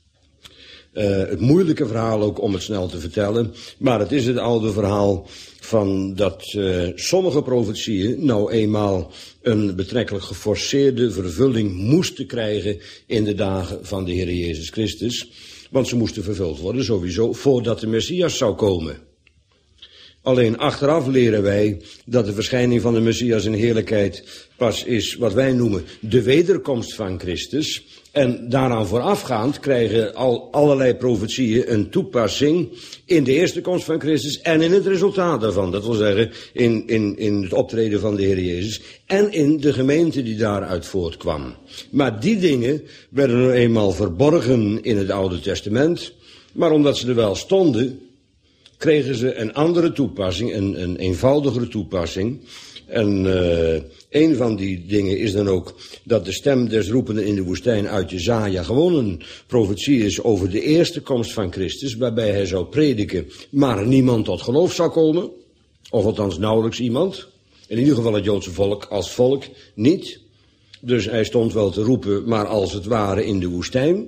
A: Uh, het moeilijke verhaal ook om het snel te vertellen. Maar het is het oude verhaal van dat uh, sommige profetieën nou eenmaal een betrekkelijk geforceerde vervulling moesten krijgen in de dagen van de Heer Jezus Christus. Want ze moesten vervuld worden sowieso voordat de Messias zou komen. Alleen achteraf leren wij dat de verschijning van de Messias in heerlijkheid pas is wat wij noemen de wederkomst van Christus. En daaraan voorafgaand krijgen al allerlei profetieën een toepassing in de eerste komst van Christus en in het resultaat daarvan. Dat wil zeggen in, in, in het optreden van de Heer Jezus en in de gemeente die daaruit voortkwam. Maar die dingen werden nu eenmaal verborgen in het Oude Testament. Maar omdat ze er wel stonden, kregen ze een andere toepassing, een, een eenvoudigere toepassing. En uh, een van die dingen is dan ook dat de stem des roependen in de woestijn uit Jesaja gewoon een profetie is over de eerste komst van Christus, waarbij hij zou prediken, maar niemand tot geloof zou komen. Of althans nauwelijks iemand. In ieder geval het Joodse volk als volk niet. Dus hij stond wel te roepen, maar als het ware in de woestijn.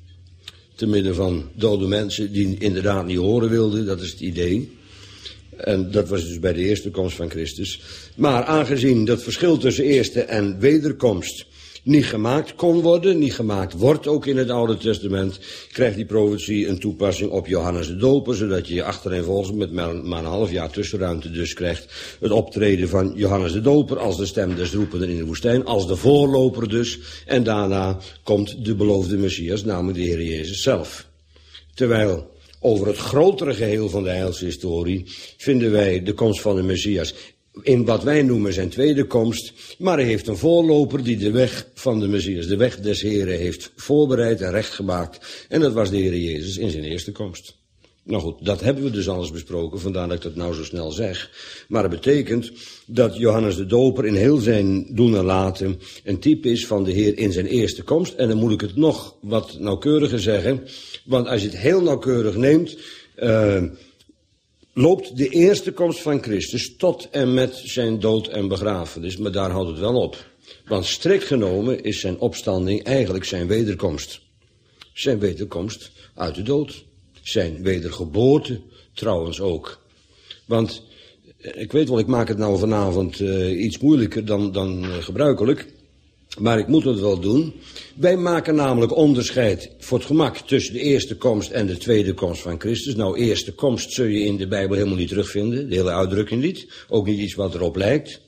A: Te midden van dode mensen die inderdaad niet horen wilden, dat is het idee. En dat was dus bij de eerste komst van Christus. Maar aangezien dat verschil tussen eerste en wederkomst niet gemaakt kon worden, niet gemaakt wordt ook in het Oude Testament, krijgt die profetie een toepassing op Johannes de Doper, zodat je achtereenvolgens met maar een half jaar tussenruimte dus krijgt het optreden van Johannes de Doper als de stem des roependen in de woestijn, als de voorloper dus, en daarna komt de beloofde Messias, namelijk de Heer Jezus zelf. Terwijl over het grotere geheel van de heilshistorie vinden wij de komst van de Messias in wat wij noemen zijn tweede komst, maar hij heeft een voorloper die de weg van de Messias, de weg des Heren, heeft voorbereid en rechtgemaakt. En dat was de Heer Jezus in zijn eerste komst. Nou goed, dat hebben we dus al eens besproken, vandaar dat ik dat nou zo snel zeg. Maar het betekent dat Johannes de Doper in heel zijn doen en laten een type is van de Heer in zijn eerste komst. En dan moet ik het nog wat nauwkeuriger zeggen, want als je het heel nauwkeurig neemt, uh, loopt de eerste komst van Christus tot en met zijn dood en begrafenis, maar daar houdt het wel op. Want strikt genomen is zijn opstanding eigenlijk zijn wederkomst. Zijn wederkomst uit de dood. Zijn wedergeboorte trouwens ook. Want, ik weet wel, ik maak het nou vanavond uh, iets moeilijker dan, dan uh, gebruikelijk. Maar ik moet het wel doen. Wij maken namelijk onderscheid voor het gemak tussen de eerste komst en de tweede komst van Christus. Nou, eerste komst zul je in de Bijbel helemaal niet terugvinden. De hele uitdrukking niet. Ook niet iets wat erop lijkt.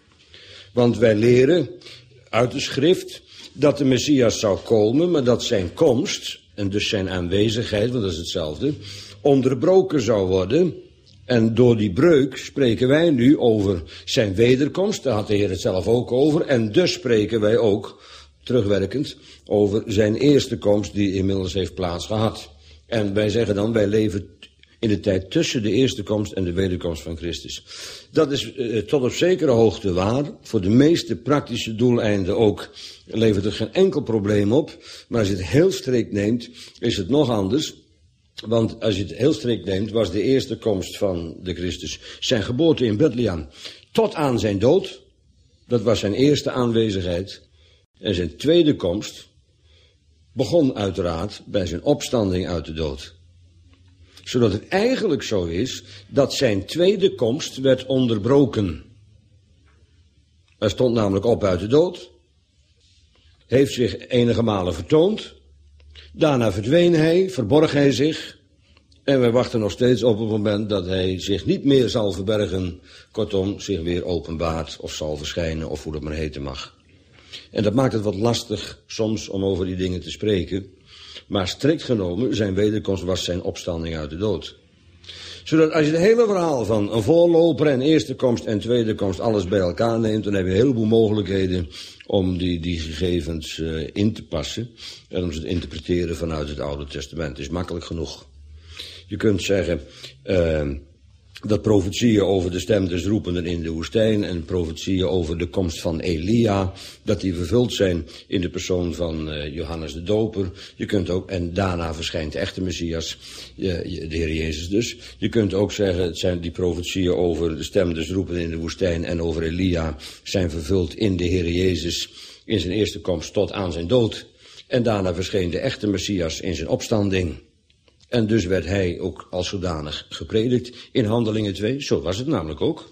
A: Want wij leren uit de schrift dat de Messias zou komen, maar dat zijn komst, en dus zijn aanwezigheid, want dat is hetzelfde, onderbroken zou worden. En door die breuk spreken wij nu over zijn wederkomst, daar had de Heer het zelf ook over. En dus spreken wij ook, terugwerkend, over zijn eerste komst die inmiddels heeft plaatsgehad. En wij zeggen dan, wij leven in de tijd tussen de eerste komst en de wederkomst van Christus. Dat is uh, tot op zekere hoogte waar. Voor de meeste praktische doeleinden ook levert het geen enkel probleem op. Maar als je het heel strikt neemt, is het nog anders. Want als je het heel strikt neemt, was de eerste komst van de Christus zijn geboorte in Bethlehem tot aan zijn dood. Dat was zijn eerste aanwezigheid. En zijn tweede komst begon uiteraard bij zijn opstanding uit de dood. Zodat het eigenlijk zo is dat zijn tweede komst werd onderbroken. Hij stond namelijk op uit de dood. Heeft zich enige malen vertoond. Daarna verdween hij, verborg hij zich. En wij wachten nog steeds op het moment dat hij zich niet meer zal verbergen. Kortom, zich weer openbaart of zal verschijnen of hoe dat maar heten mag. En dat maakt het wat lastig soms om over die dingen te spreken. Maar strikt genomen, zijn wederkomst was zijn opstanding uit de dood. Zodat als je het hele verhaal van een voorloper en eerste komst en tweede komst alles bij elkaar neemt, dan heb je een heleboel mogelijkheden om die, die gegevens uh, in te passen. En om ze te interpreteren vanuit het Oude Testament. Het is makkelijk genoeg. Je kunt zeggen uh, dat profetieën over de stem des roependen in de woestijn en profetieën over de komst van Elia, dat die vervuld zijn in de persoon van uh, Johannes de Doper. Je kunt ook, en daarna verschijnt de echte Messias, uh, de Heer Jezus dus. Je kunt ook zeggen, het zijn die profetieën over de stem des roependen in de woestijn en over Elia zijn vervuld in de Heer Jezus in zijn eerste komst tot aan zijn dood. En daarna verscheen de echte Messias in zijn opstanding. En dus werd hij ook als zodanig gepredikt in Handelingen twee. Zo was het namelijk ook.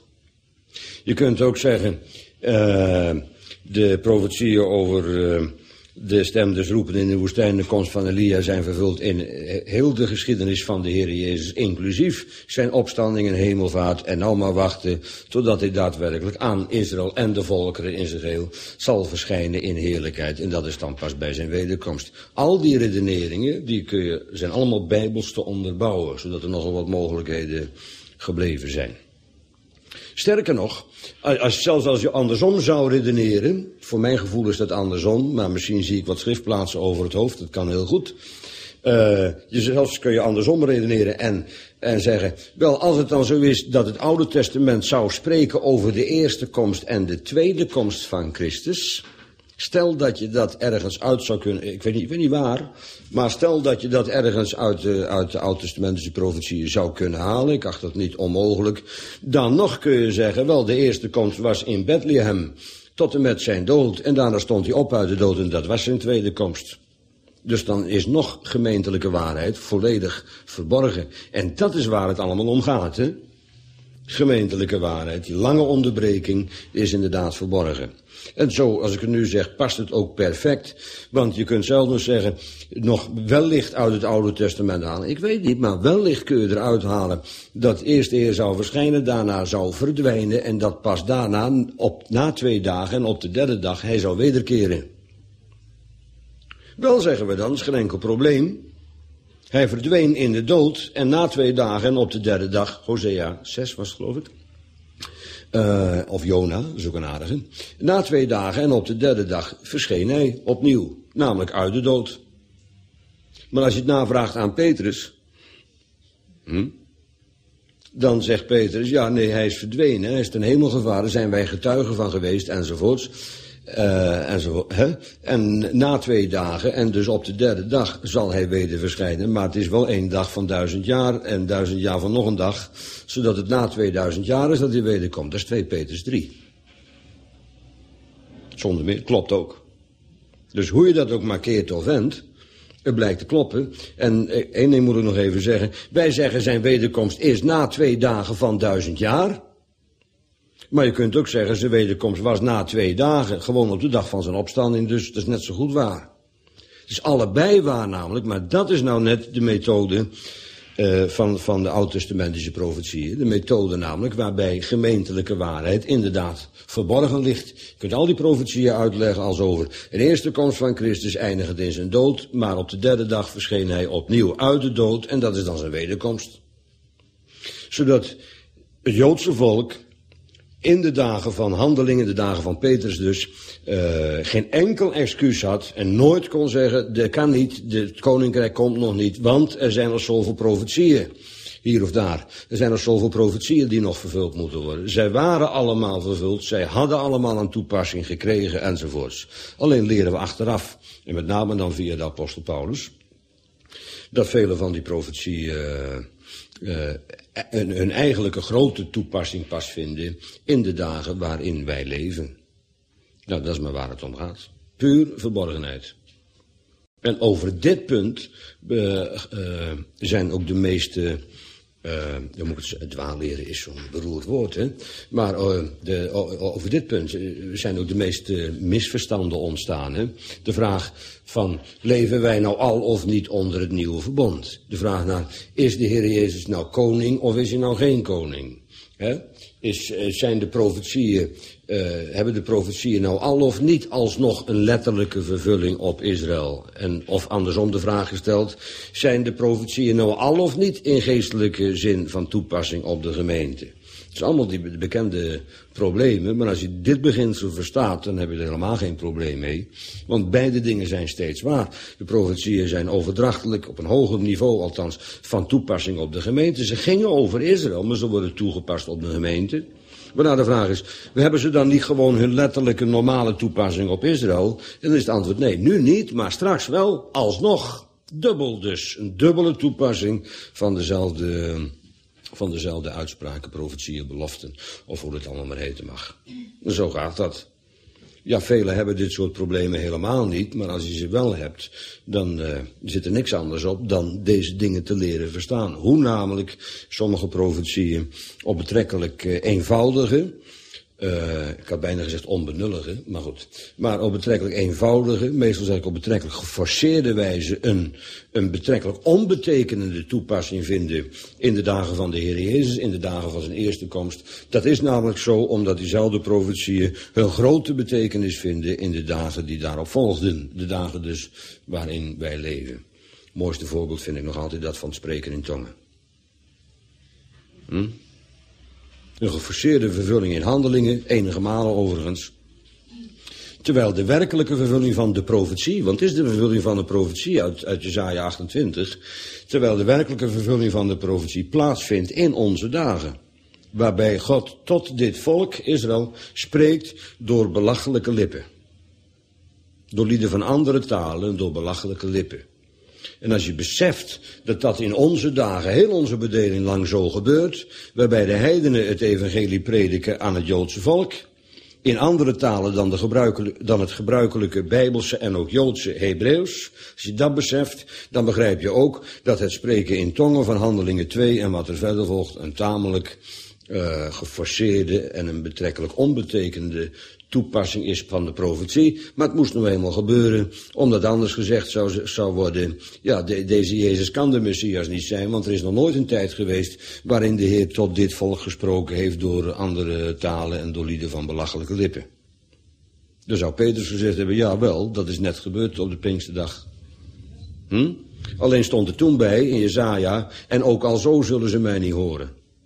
A: Je kunt ook zeggen, uh, de profetieën over uh, de stem des roepen in de woestijn, de komst van Elia zijn vervuld in heel de geschiedenis van de Heer Jezus, inclusief zijn opstanding en hemelvaart. En nou maar wachten totdat hij daadwerkelijk aan Israël en de volkeren in zijn geheel zal verschijnen in heerlijkheid. En dat is dan pas bij zijn wederkomst. Al die redeneringen, die kun je, zijn allemaal bijbels te onderbouwen, zodat er nogal wat mogelijkheden gebleven zijn. Sterker nog, als, zelfs als je andersom zou redeneren, voor mijn gevoel is dat andersom, maar misschien zie ik wat schriftplaatsen over het hoofd, dat kan heel goed. Uh, je, zelfs kun je andersom redeneren en, en zeggen, wel als het dan zo is dat het Oude Testament zou spreken over de eerste komst en de tweede komst van Christus, stel dat je dat ergens uit zou kunnen, ik weet niet, ik weet niet waar, maar stel dat je dat ergens uit de, uit de Oud-testamentische profetieën zou kunnen halen, ik acht dat niet onmogelijk, dan nog kun je zeggen, wel de eerste komst was in Bethlehem tot en met zijn dood en daarna stond hij op uit de dood en dat was zijn tweede komst. Dus dan is nog gemeentelijke waarheid volledig verborgen. En dat is waar het allemaal om gaat, hè? Gemeentelijke waarheid, die lange onderbreking is inderdaad verborgen. En zo, als ik het nu zeg, past het ook perfect. Want je kunt zelf nog zeggen, nog wellicht uit het Oude Testament halen. Ik weet niet, maar wellicht kun je eruit halen dat eerst de Heer zou verschijnen, daarna zou verdwijnen. En dat pas daarna, op, na twee dagen en op de derde dag, hij zou wederkeren. Wel zeggen we dan, is geen enkel probleem. Hij verdween in de dood en na twee dagen en op de derde dag, Hosea zes was het geloof ik, uh, of Jona, dat is ook een aardige. Na twee dagen en op de derde dag verscheen hij opnieuw, namelijk uit de dood. Maar als je het navraagt aan Petrus, hm, dan zegt Petrus, ja nee, hij is verdwenen, hij is ten hemel gevaren, zijn wij getuigen van geweest enzovoorts. Uh, en, zo, hè? En na twee dagen en dus op de derde dag zal hij weder verschijnen. Maar het is wel één dag van duizend jaar en duizend jaar van nog een dag. Zodat het na tweeduizend jaar is dat hij wederkomt. Dat is twee Petrus drie. Zonder meer, klopt ook. Dus hoe je dat ook markeert of wendt, het blijkt te kloppen. En één ding moet ik nog even zeggen. Wij zeggen zijn wederkomst is na twee dagen van duizend jaar. Maar je kunt ook zeggen, zijn wederkomst was na twee dagen, gewoon op de dag van zijn opstanding, dus dat is net zo goed waar. Het is allebei waar namelijk, maar dat is nou net de methode uh, van, van de oud-testamentische profetieën. De methode namelijk waarbij gemeentelijke waarheid inderdaad verborgen ligt. Je kunt al die profetieën uitleggen als over de eerste komst van Christus eindigend in zijn dood, maar op de derde dag verscheen hij opnieuw uit de dood en dat is dan zijn wederkomst. Zodat het Joodse volk in de dagen van Handelingen, de dagen van Petrus dus, uh, geen enkel excuus had en nooit kon zeggen, dat kan niet, het koninkrijk komt nog niet, want er zijn nog zoveel profetieën, hier of daar. Er zijn nog zoveel profetieën die nog vervuld moeten worden. Zij waren allemaal vervuld, zij hadden allemaal een toepassing gekregen enzovoorts. Alleen leren we achteraf, en met name dan via de apostel Paulus, dat vele van die profetieën uh, uh, een, hun eigenlijke grote toepassing pas vinden in de dagen waarin wij leven. Nou, dat is maar waar het om gaat. Puur verborgenheid. En over dit punt uh, uh, zijn ook de meeste, uh, dan moet ik het, het dwaalleren is zo'n beroerd woord, hè. Maar uh, de, over dit punt zijn ook de meeste misverstanden ontstaan, hè. De vraag van, leven wij nou al of niet onder het nieuwe verbond? De vraag naar, is de Heer Jezus nou koning of is hij nou geen koning? Hè? Is, zijn de profetieën, uh, hebben de profetieën nou al of niet alsnog een letterlijke vervulling op Israël? En of andersom de vraag gesteld, zijn de profetieën nou al of niet in geestelijke zin van toepassing op de gemeente? Het zijn allemaal die bekende problemen, maar als je dit beginsel verstaat, dan heb je er helemaal geen probleem mee. Want beide dingen zijn steeds waar. De profetieën zijn overdrachtelijk, op een hoger niveau althans, van toepassing op de gemeente. Ze gingen over Israël, maar ze worden toegepast op de gemeente. Waarna de vraag is, hebben ze dan niet gewoon hun letterlijke normale toepassing op Israël? En dan is het antwoord nee, nu niet, maar straks wel, alsnog. Dubbel dus, een dubbele toepassing van dezelfde... van dezelfde uitspraken, profetieën, beloften, of hoe het allemaal maar heten mag. En zo gaat dat. Ja, velen hebben dit soort problemen helemaal niet, maar als je ze wel hebt, dan uh, zit er niks anders op dan deze dingen te leren verstaan. Hoe namelijk sommige profetieën op betrekkelijk uh, eenvoudige, uh, ik had bijna gezegd onbenullige, maar goed, maar op betrekkelijk eenvoudige, meestal zeg ik op betrekkelijk geforceerde wijze een, een betrekkelijk onbetekenende toepassing vinden in de dagen van de Heer Jezus, in de dagen van zijn eerste komst. Dat is namelijk zo omdat diezelfde profetieën hun grote betekenis vinden in de dagen die daarop volgden. De dagen dus waarin wij leven. Het mooiste voorbeeld vind ik nog altijd dat van het spreken in tongen. Hm? Een geforceerde vervulling in handelingen, enige malen overigens. Terwijl de werkelijke vervulling van de profetie, want het is de vervulling van de profetie uit, uit Jesaja achtentwintig, terwijl de werkelijke vervulling van de profetie plaatsvindt in onze dagen. Waarbij God tot dit volk, Israël, spreekt door belachelijke lippen. Door lieden van andere talen, door belachelijke lippen. En als je beseft dat dat in onze dagen, heel onze bedeling lang zo gebeurt, waarbij de heidenen het evangelie prediken aan het Joodse volk, in andere talen dan, de gebruikelijke, dan het gebruikelijke Bijbelse en ook Joodse Hebreeuws. Als je dat beseft, dan begrijp je ook dat het spreken in tongen van Handelingen twee en wat er verder volgt een tamelijk uh, geforceerde en een betrekkelijk onbetekende toepassing is van de profetie, maar het moest nou eenmaal gebeuren, omdat anders gezegd zou, zou worden, ja, de, deze Jezus kan de Messias niet zijn, want er is nog nooit een tijd geweest waarin de Heer tot dit volk gesproken heeft door andere talen en door lieden van belachelijke lippen. Dan zou Petrus gezegd hebben, ja wel, dat is net gebeurd op de Pinksterdag. Hm? Alleen stond er toen bij, in Jesaja, en ook al zo zullen ze mij niet horen.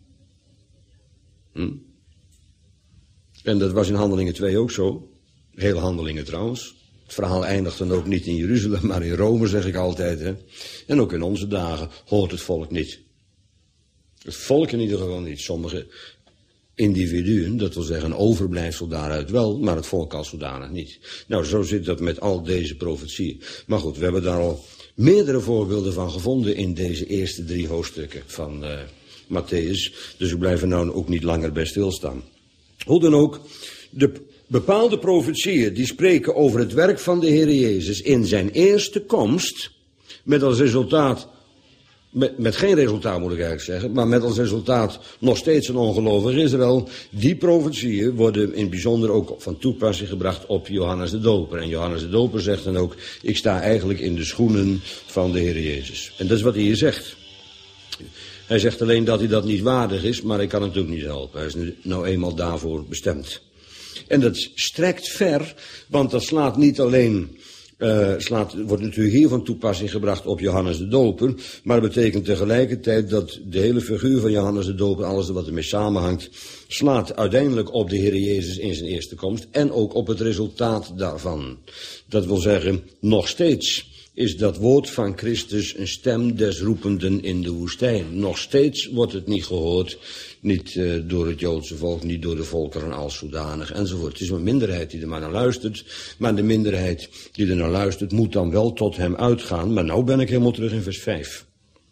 A: Hm? En dat was in Handelingen twee ook zo. Hele Handelingen trouwens. Het verhaal eindigt dan ook niet in Jeruzalem, maar in Rome, zeg ik altijd. Hè. En ook in onze dagen hoort het volk niet. Het volk in ieder geval niet. Sommige individuen, dat wil zeggen een overblijfsel daaruit wel, maar het volk als zodanig niet. Nou, zo zit dat met al deze profetieën. Maar goed, we hebben daar al meerdere voorbeelden van gevonden in deze eerste drie hoofdstukken van uh, Mattheüs. Dus we blijven nou ook niet langer bij stilstaan. Hoe dan ook, de bepaalde profetieën die spreken over het werk van de Heer Jezus in zijn eerste komst, met als resultaat, met, met geen resultaat moet ik eigenlijk zeggen, maar met als resultaat nog steeds een ongelovig Israël, die profetieën worden in het bijzonder ook van toepassing gebracht op Johannes de Doper. En Johannes de Doper zegt dan ook, ik sta eigenlijk in de schoenen van de Heer Jezus. En dat is wat hij hier zegt. Hij zegt alleen dat hij dat niet waardig is, maar hij kan het ook niet helpen. Hij is nu nou eenmaal daarvoor bestemd. En dat strekt ver, want dat slaat niet alleen, uh, slaat, wordt natuurlijk hier van toepassing gebracht op Johannes de Doper, maar het betekent tegelijkertijd dat de hele figuur van Johannes de Doper, alles wat ermee samenhangt, slaat uiteindelijk op de Heer Jezus in zijn eerste komst en ook op het resultaat daarvan. Dat wil zeggen, nog steeds is dat woord van Christus een stem des roependen in de woestijn. Nog steeds wordt het niet gehoord, niet uh, door het Joodse volk, niet door de volkeren als zodanig, enzovoort. Het is een minderheid die er maar naar luistert, maar de minderheid die er naar luistert moet dan wel tot hem uitgaan. Maar nou ben ik helemaal terug in vers vijf.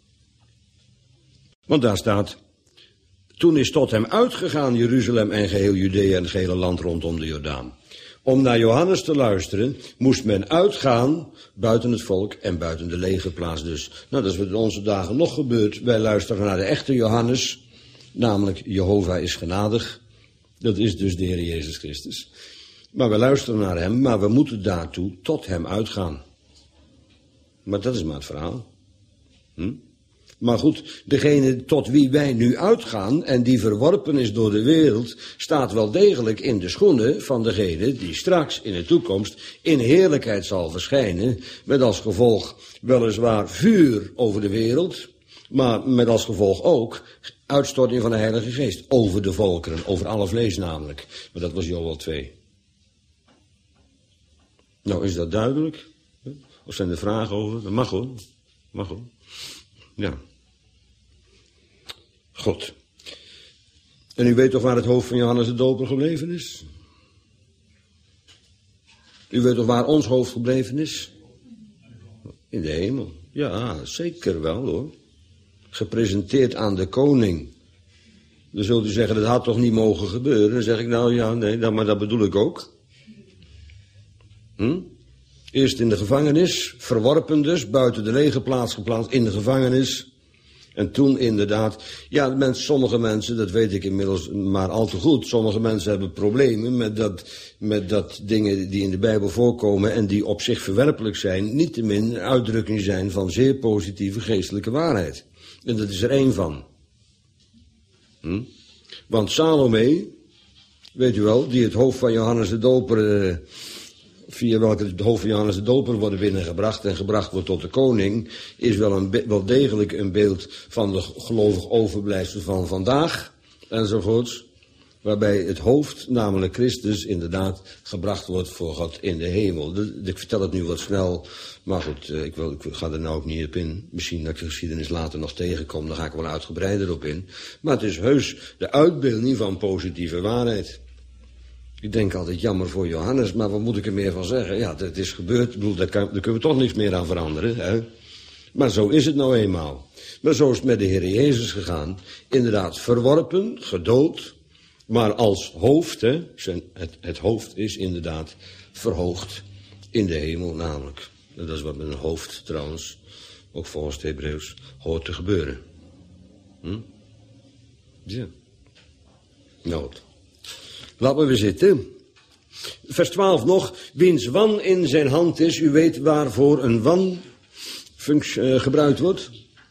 A: Want daar staat: toen is tot hem uitgegaan Jeruzalem en geheel Judea en het gehele land rondom de Jordaan. Om naar Johannes te luisteren moest men uitgaan buiten het volk en buiten de legerplaats dus. Nou, dat is wat in onze dagen nog gebeurt. Wij luisteren naar de echte Johannes, namelijk Jehovah is genadig. Dat is dus de Heer Jezus Christus. Maar we luisteren naar hem, maar we moeten daartoe tot hem uitgaan. Maar dat is maar het verhaal. Hm? Maar goed, degene tot wie wij nu uitgaan en die verworpen is door de wereld, staat wel degelijk in de schoenen van degene die straks in de toekomst in heerlijkheid zal verschijnen, met als gevolg weliswaar vuur over de wereld, maar met als gevolg ook uitstorting van de Heilige Geest over de volkeren, over alle vlees namelijk. Maar dat was Joël twee. Nou, is dat duidelijk? Of zijn er vragen over? Dat mag hoor. Mag hoor. Ja. Goed. En u weet toch waar het hoofd van Johannes de Doper gebleven is? U weet toch waar ons hoofd gebleven is? In de hemel. Ja, zeker wel hoor. Gepresenteerd aan de koning. Dan zult u zeggen, dat had toch niet mogen gebeuren? Dan zeg ik, nou ja, nee, maar dat bedoel ik ook. Hm? Eerst in de gevangenis, verworpen dus, buiten de legerplaats geplaatst, in de gevangenis. En toen inderdaad, ja, mens, sommige mensen, dat weet ik inmiddels maar al te goed, sommige mensen hebben problemen met dat, met dat dingen die in de Bijbel voorkomen en die op zich verwerpelijk zijn, niettemin een uitdrukking zijn van zeer positieve geestelijke waarheid. En dat is er één van. Hm? Want Salome, weet u wel, die het hoofd van Johannes de Doper, uh, via welke het hoofd van Johannes de Doper worden binnengebracht en gebracht wordt tot de koning, is wel, een, wel degelijk een beeld van de gelovig overblijfsel van vandaag, enzovoorts. Waarbij het hoofd, namelijk Christus, inderdaad gebracht wordt voor God in de hemel. Ik vertel het nu wat snel, maar goed, ik, wil, ik ga er nou ook niet op in. Misschien dat ik de geschiedenis later nog tegenkom, dan ga ik er wel uitgebreider op in. Maar het is heus de uitbeelding van positieve waarheid. Ik denk altijd jammer voor Johannes, maar wat moet ik er meer van zeggen? Ja, het is gebeurd, ik bedoel, daar, kan, daar kunnen we toch niks meer aan veranderen. Hè? Maar zo is het nou eenmaal. Maar zo is het met de Heer Jezus gegaan. Inderdaad, verworpen, gedood, maar als hoofd, hè, zijn, het, het hoofd is inderdaad verhoogd in de hemel namelijk. En dat is wat met een hoofd trouwens, ook volgens het Hebreeuws, hoort te gebeuren. Hm? Ja. Nou goed. Laten we weer zitten. Vers twaalf nog. Wiens wan in zijn hand is. U weet waarvoor een wan funct, uh, gebruikt wordt.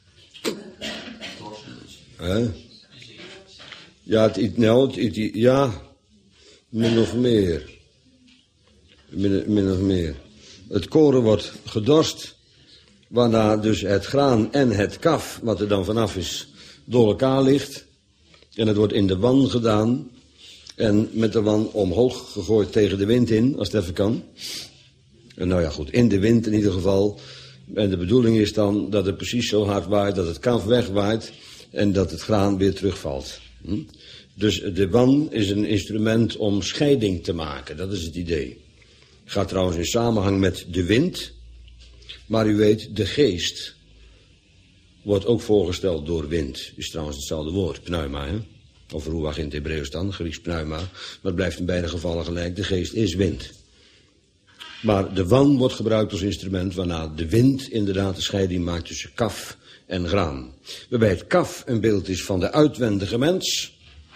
A: Huh? Ja, het, nou, het, het, ja, min of meer. Min, min of meer. Het koren wordt gedorst. Waarna dus het graan en het kaf, wat er dan vanaf is, door elkaar ligt. En het wordt in de wan gedaan. En met de wan omhoog gegooid tegen de wind in, als het even kan. En nou ja, goed, in de wind in ieder geval. En de bedoeling is dan dat het precies zo hard waait, dat het kaf wegwaait en dat het graan weer terugvalt. Hm? Dus de wan is een instrument om scheiding te maken, dat is het idee. Gaat trouwens in samenhang met de wind. Maar u weet, de geest wordt ook voorgesteld door wind. Is trouwens hetzelfde woord, pneuma, hè? Of ruach in het Hebreeuws dan, Grieks pneuma. Maar het blijft in beide gevallen gelijk, de geest is wind. Maar de wan wordt gebruikt als instrument waarna de wind inderdaad de scheiding maakt tussen kaf en graan. Waarbij het kaf een beeld is van de uitwendige mens.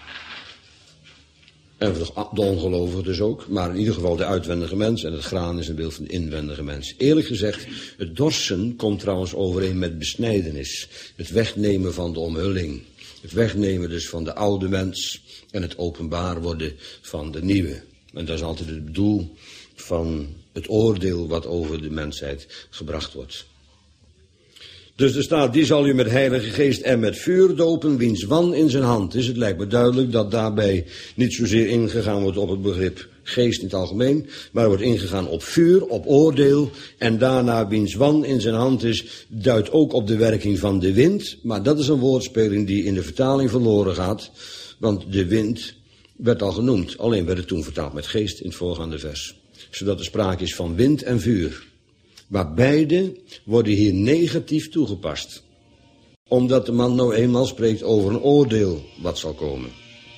A: En voor de ongelovige dus ook. Maar in ieder geval de uitwendige mens. En het graan is een beeld van de inwendige mens. Eerlijk gezegd, het dorsen komt trouwens overeen met besnijdenis. Het wegnemen van de omhulling. Het wegnemen dus van de oude mens en het openbaar worden van de nieuwe. En dat is altijd het doel van het oordeel wat over de mensheid gebracht wordt. Dus er staat, die zal u met heilige geest en met vuur dopen, wiens wan in zijn hand is. Het lijkt me duidelijk dat daarbij niet zozeer ingegaan wordt op het begrip geest in het algemeen, maar er wordt ingegaan op vuur, op oordeel, en daarna wiens wan in zijn hand is, duidt ook op de werking van de wind. Maar dat is een woordspeling die in de vertaling verloren gaat, want de wind werd al genoemd, alleen werd het toen vertaald met geest in het voorgaande vers. Zodat er sprake is van wind en vuur. Maar beide worden hier negatief toegepast. Omdat de man nou eenmaal spreekt over een oordeel wat zal komen.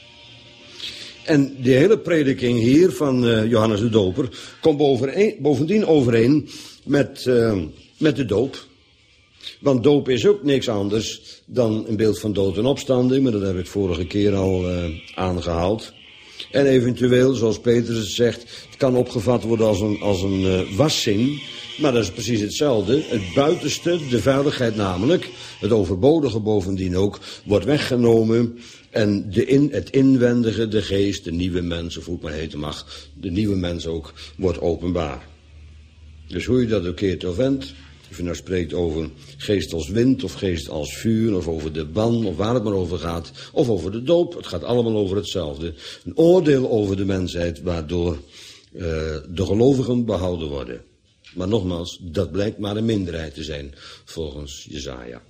A: En de hele prediking hier van uh, Johannes de Doper komt bovendien overeen met, uh, met de doop. Want doop is ook niks anders dan een beeld van dood en opstanding, maar dat heb ik vorige keer al uh, aangehaald. En eventueel, zoals Petrus het zegt, het kan opgevat worden als een, als een uh, wassing. Maar dat is precies hetzelfde. Het buitenste, de veiligheid namelijk, het overbodige bovendien ook, wordt weggenomen. En de in, het inwendige, de geest, de nieuwe mens, of hoe het maar heten mag, de nieuwe mens ook, wordt openbaar. Dus hoe je dat ook keert of wendt, of je nou spreekt over geest als wind, of geest als vuur, of over de ban, of waar het maar over gaat, of over de doop, het gaat allemaal over hetzelfde. Een oordeel over de mensheid, waardoor uh, de gelovigen behouden worden. Maar nogmaals, dat blijkt maar een minderheid te zijn, volgens Jesaja.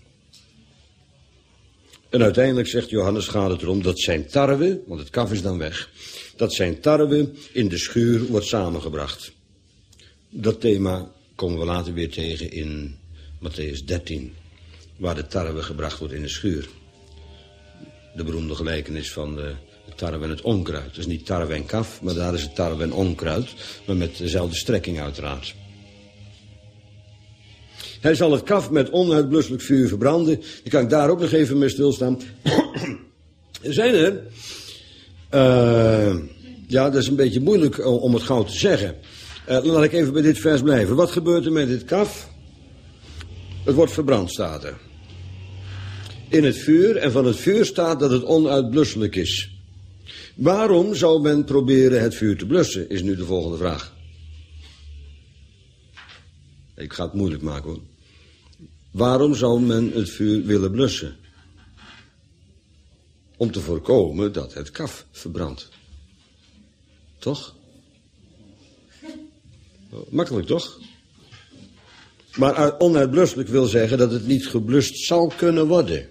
A: En uiteindelijk, zegt Johannes, gaat het erom dat zijn tarwe, want het kaf is dan weg, dat zijn tarwe in de schuur wordt samengebracht. Dat thema komen we later weer tegen in Mattheüs dertien, waar de tarwe gebracht wordt in de schuur. De beroemde gelijkenis van de tarwe en het onkruid. Dus niet tarwe en kaf, maar daar is het tarwe en onkruid, maar met dezelfde strekking uiteraard. Hij zal het kaf met onuitblusselijk vuur verbranden. Dan kan ik daar ook nog even mee stilstaan. Er zijn er... Uh, ja, dat is een beetje moeilijk om het gauw te zeggen. Uh, laat ik even bij dit vers blijven. Wat gebeurt er met dit kaf? Het wordt verbrand, staat er. In het vuur, en van het vuur staat dat het onuitblusselijk is. Waarom zou men proberen het vuur te blussen, is nu de volgende vraag. Ik ga het moeilijk maken, hoor. Waarom zou men het vuur willen blussen? Om te voorkomen dat het kaf verbrandt. Toch? Makkelijk, toch? Maar onuitblusselijk wil zeggen dat het niet geblust zal kunnen worden.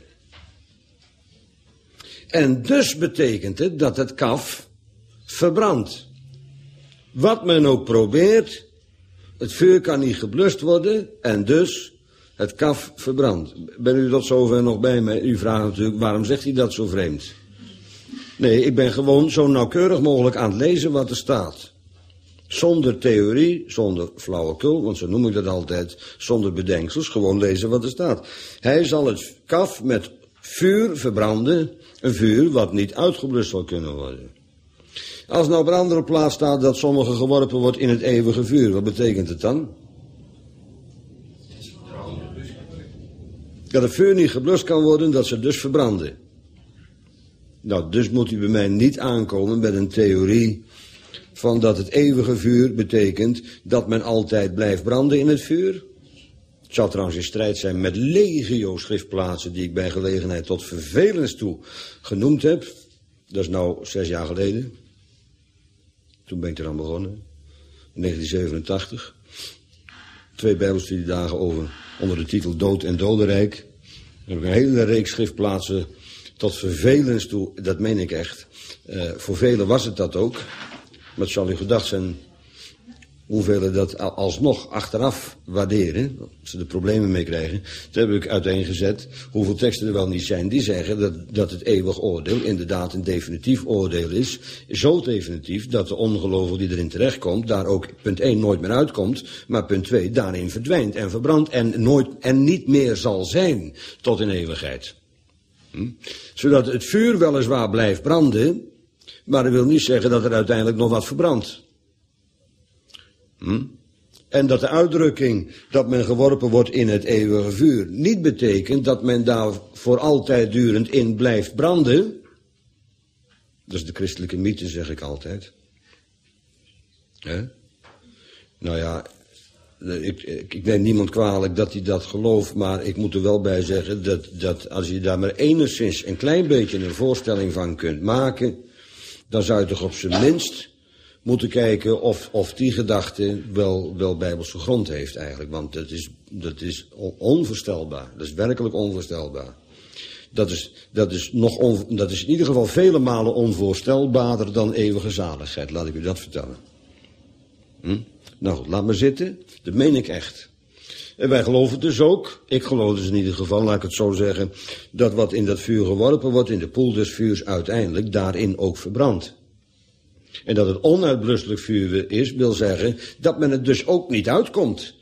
A: En dus betekent het dat het kaf verbrandt. Wat men ook probeert, het vuur kan niet geblust worden en dus het kaf verbrandt. Ben u tot zover nog bij mij? U vraagt natuurlijk, waarom zegt hij dat zo vreemd? Nee, ik ben gewoon zo nauwkeurig mogelijk aan het lezen wat er staat. Zonder theorie, zonder flauwekul, want zo noem ik dat altijd, zonder bedenksels, gewoon lezen wat er staat. Hij zal het kaf met vuur verbranden, een vuur wat niet uitgeblust zal kunnen worden. Als nou op een andere plaats staat dat sommige geworpen wordt in het eeuwige vuur, wat betekent het dan? Dat het vuur niet geblust kan worden, dat ze dus verbranden. Nou, dus moet u bij mij niet aankomen met een theorie van dat het eeuwige vuur betekent dat men altijd blijft branden in het vuur. Het zou trouwens in strijd zijn met legio schriftplaatsen die ik bij gelegenheid tot vervelens toe genoemd heb. Dat is nou zes jaar geleden. Toen ben ik eraan begonnen. In negentien zevenentachtig. Twee bijbelstudiedagen over onder de titel Dood en Dodenrijk. Dan heb ik een hele reeks schriftplaatsen tot vervelens toe. Dat meen ik echt. Uh, voor velen was het dat ook. Maar het zal u gedacht zijn hoeveel dat alsnog achteraf waarderen, als ze er problemen mee krijgen. Toen heb ik uiteengezet hoeveel teksten er wel niet zijn die zeggen dat, dat het eeuwig oordeel inderdaad een definitief oordeel is. Zo definitief dat de ongelovige die erin terechtkomt, daar ook punt één nooit meer uitkomt, maar punt twee daarin verdwijnt en verbrandt en, nooit, en niet meer zal zijn tot in eeuwigheid. Hm? Zodat het vuur weliswaar blijft branden, maar dat wil niet zeggen dat er uiteindelijk nog wat verbrandt. Hm? En dat de uitdrukking dat men geworpen wordt in het eeuwige vuur niet betekent dat men daar voor altijd durend in blijft branden. Dat is de christelijke mythe, zeg ik altijd. He? Nou ja, ik, ik, ik neem niemand kwalijk dat hij dat gelooft, maar ik moet er wel bij zeggen dat, dat als je daar maar enigszins een klein beetje een voorstelling van kunt maken, dan zou je toch op zijn minst moeten kijken of, of die gedachte wel, wel bijbelse grond heeft eigenlijk. Want dat is, dat is onvoorstelbaar. Dat is werkelijk onvoorstelbaar. Dat is, dat is, nog on, dat is in ieder geval vele malen onvoorstelbaarder dan eeuwige zaligheid. Laat ik u dat vertellen. Hm? Nou goed, laat maar zitten. Dat meen ik echt. En wij geloven dus ook, ik geloof dus in ieder geval, laat ik het zo zeggen, dat wat in dat vuur geworpen wordt, in de poel des vuurs uiteindelijk, daarin ook verbrandt. En dat het onuitblusselijk vuur is, wil zeggen dat men het dus ook niet uitkomt.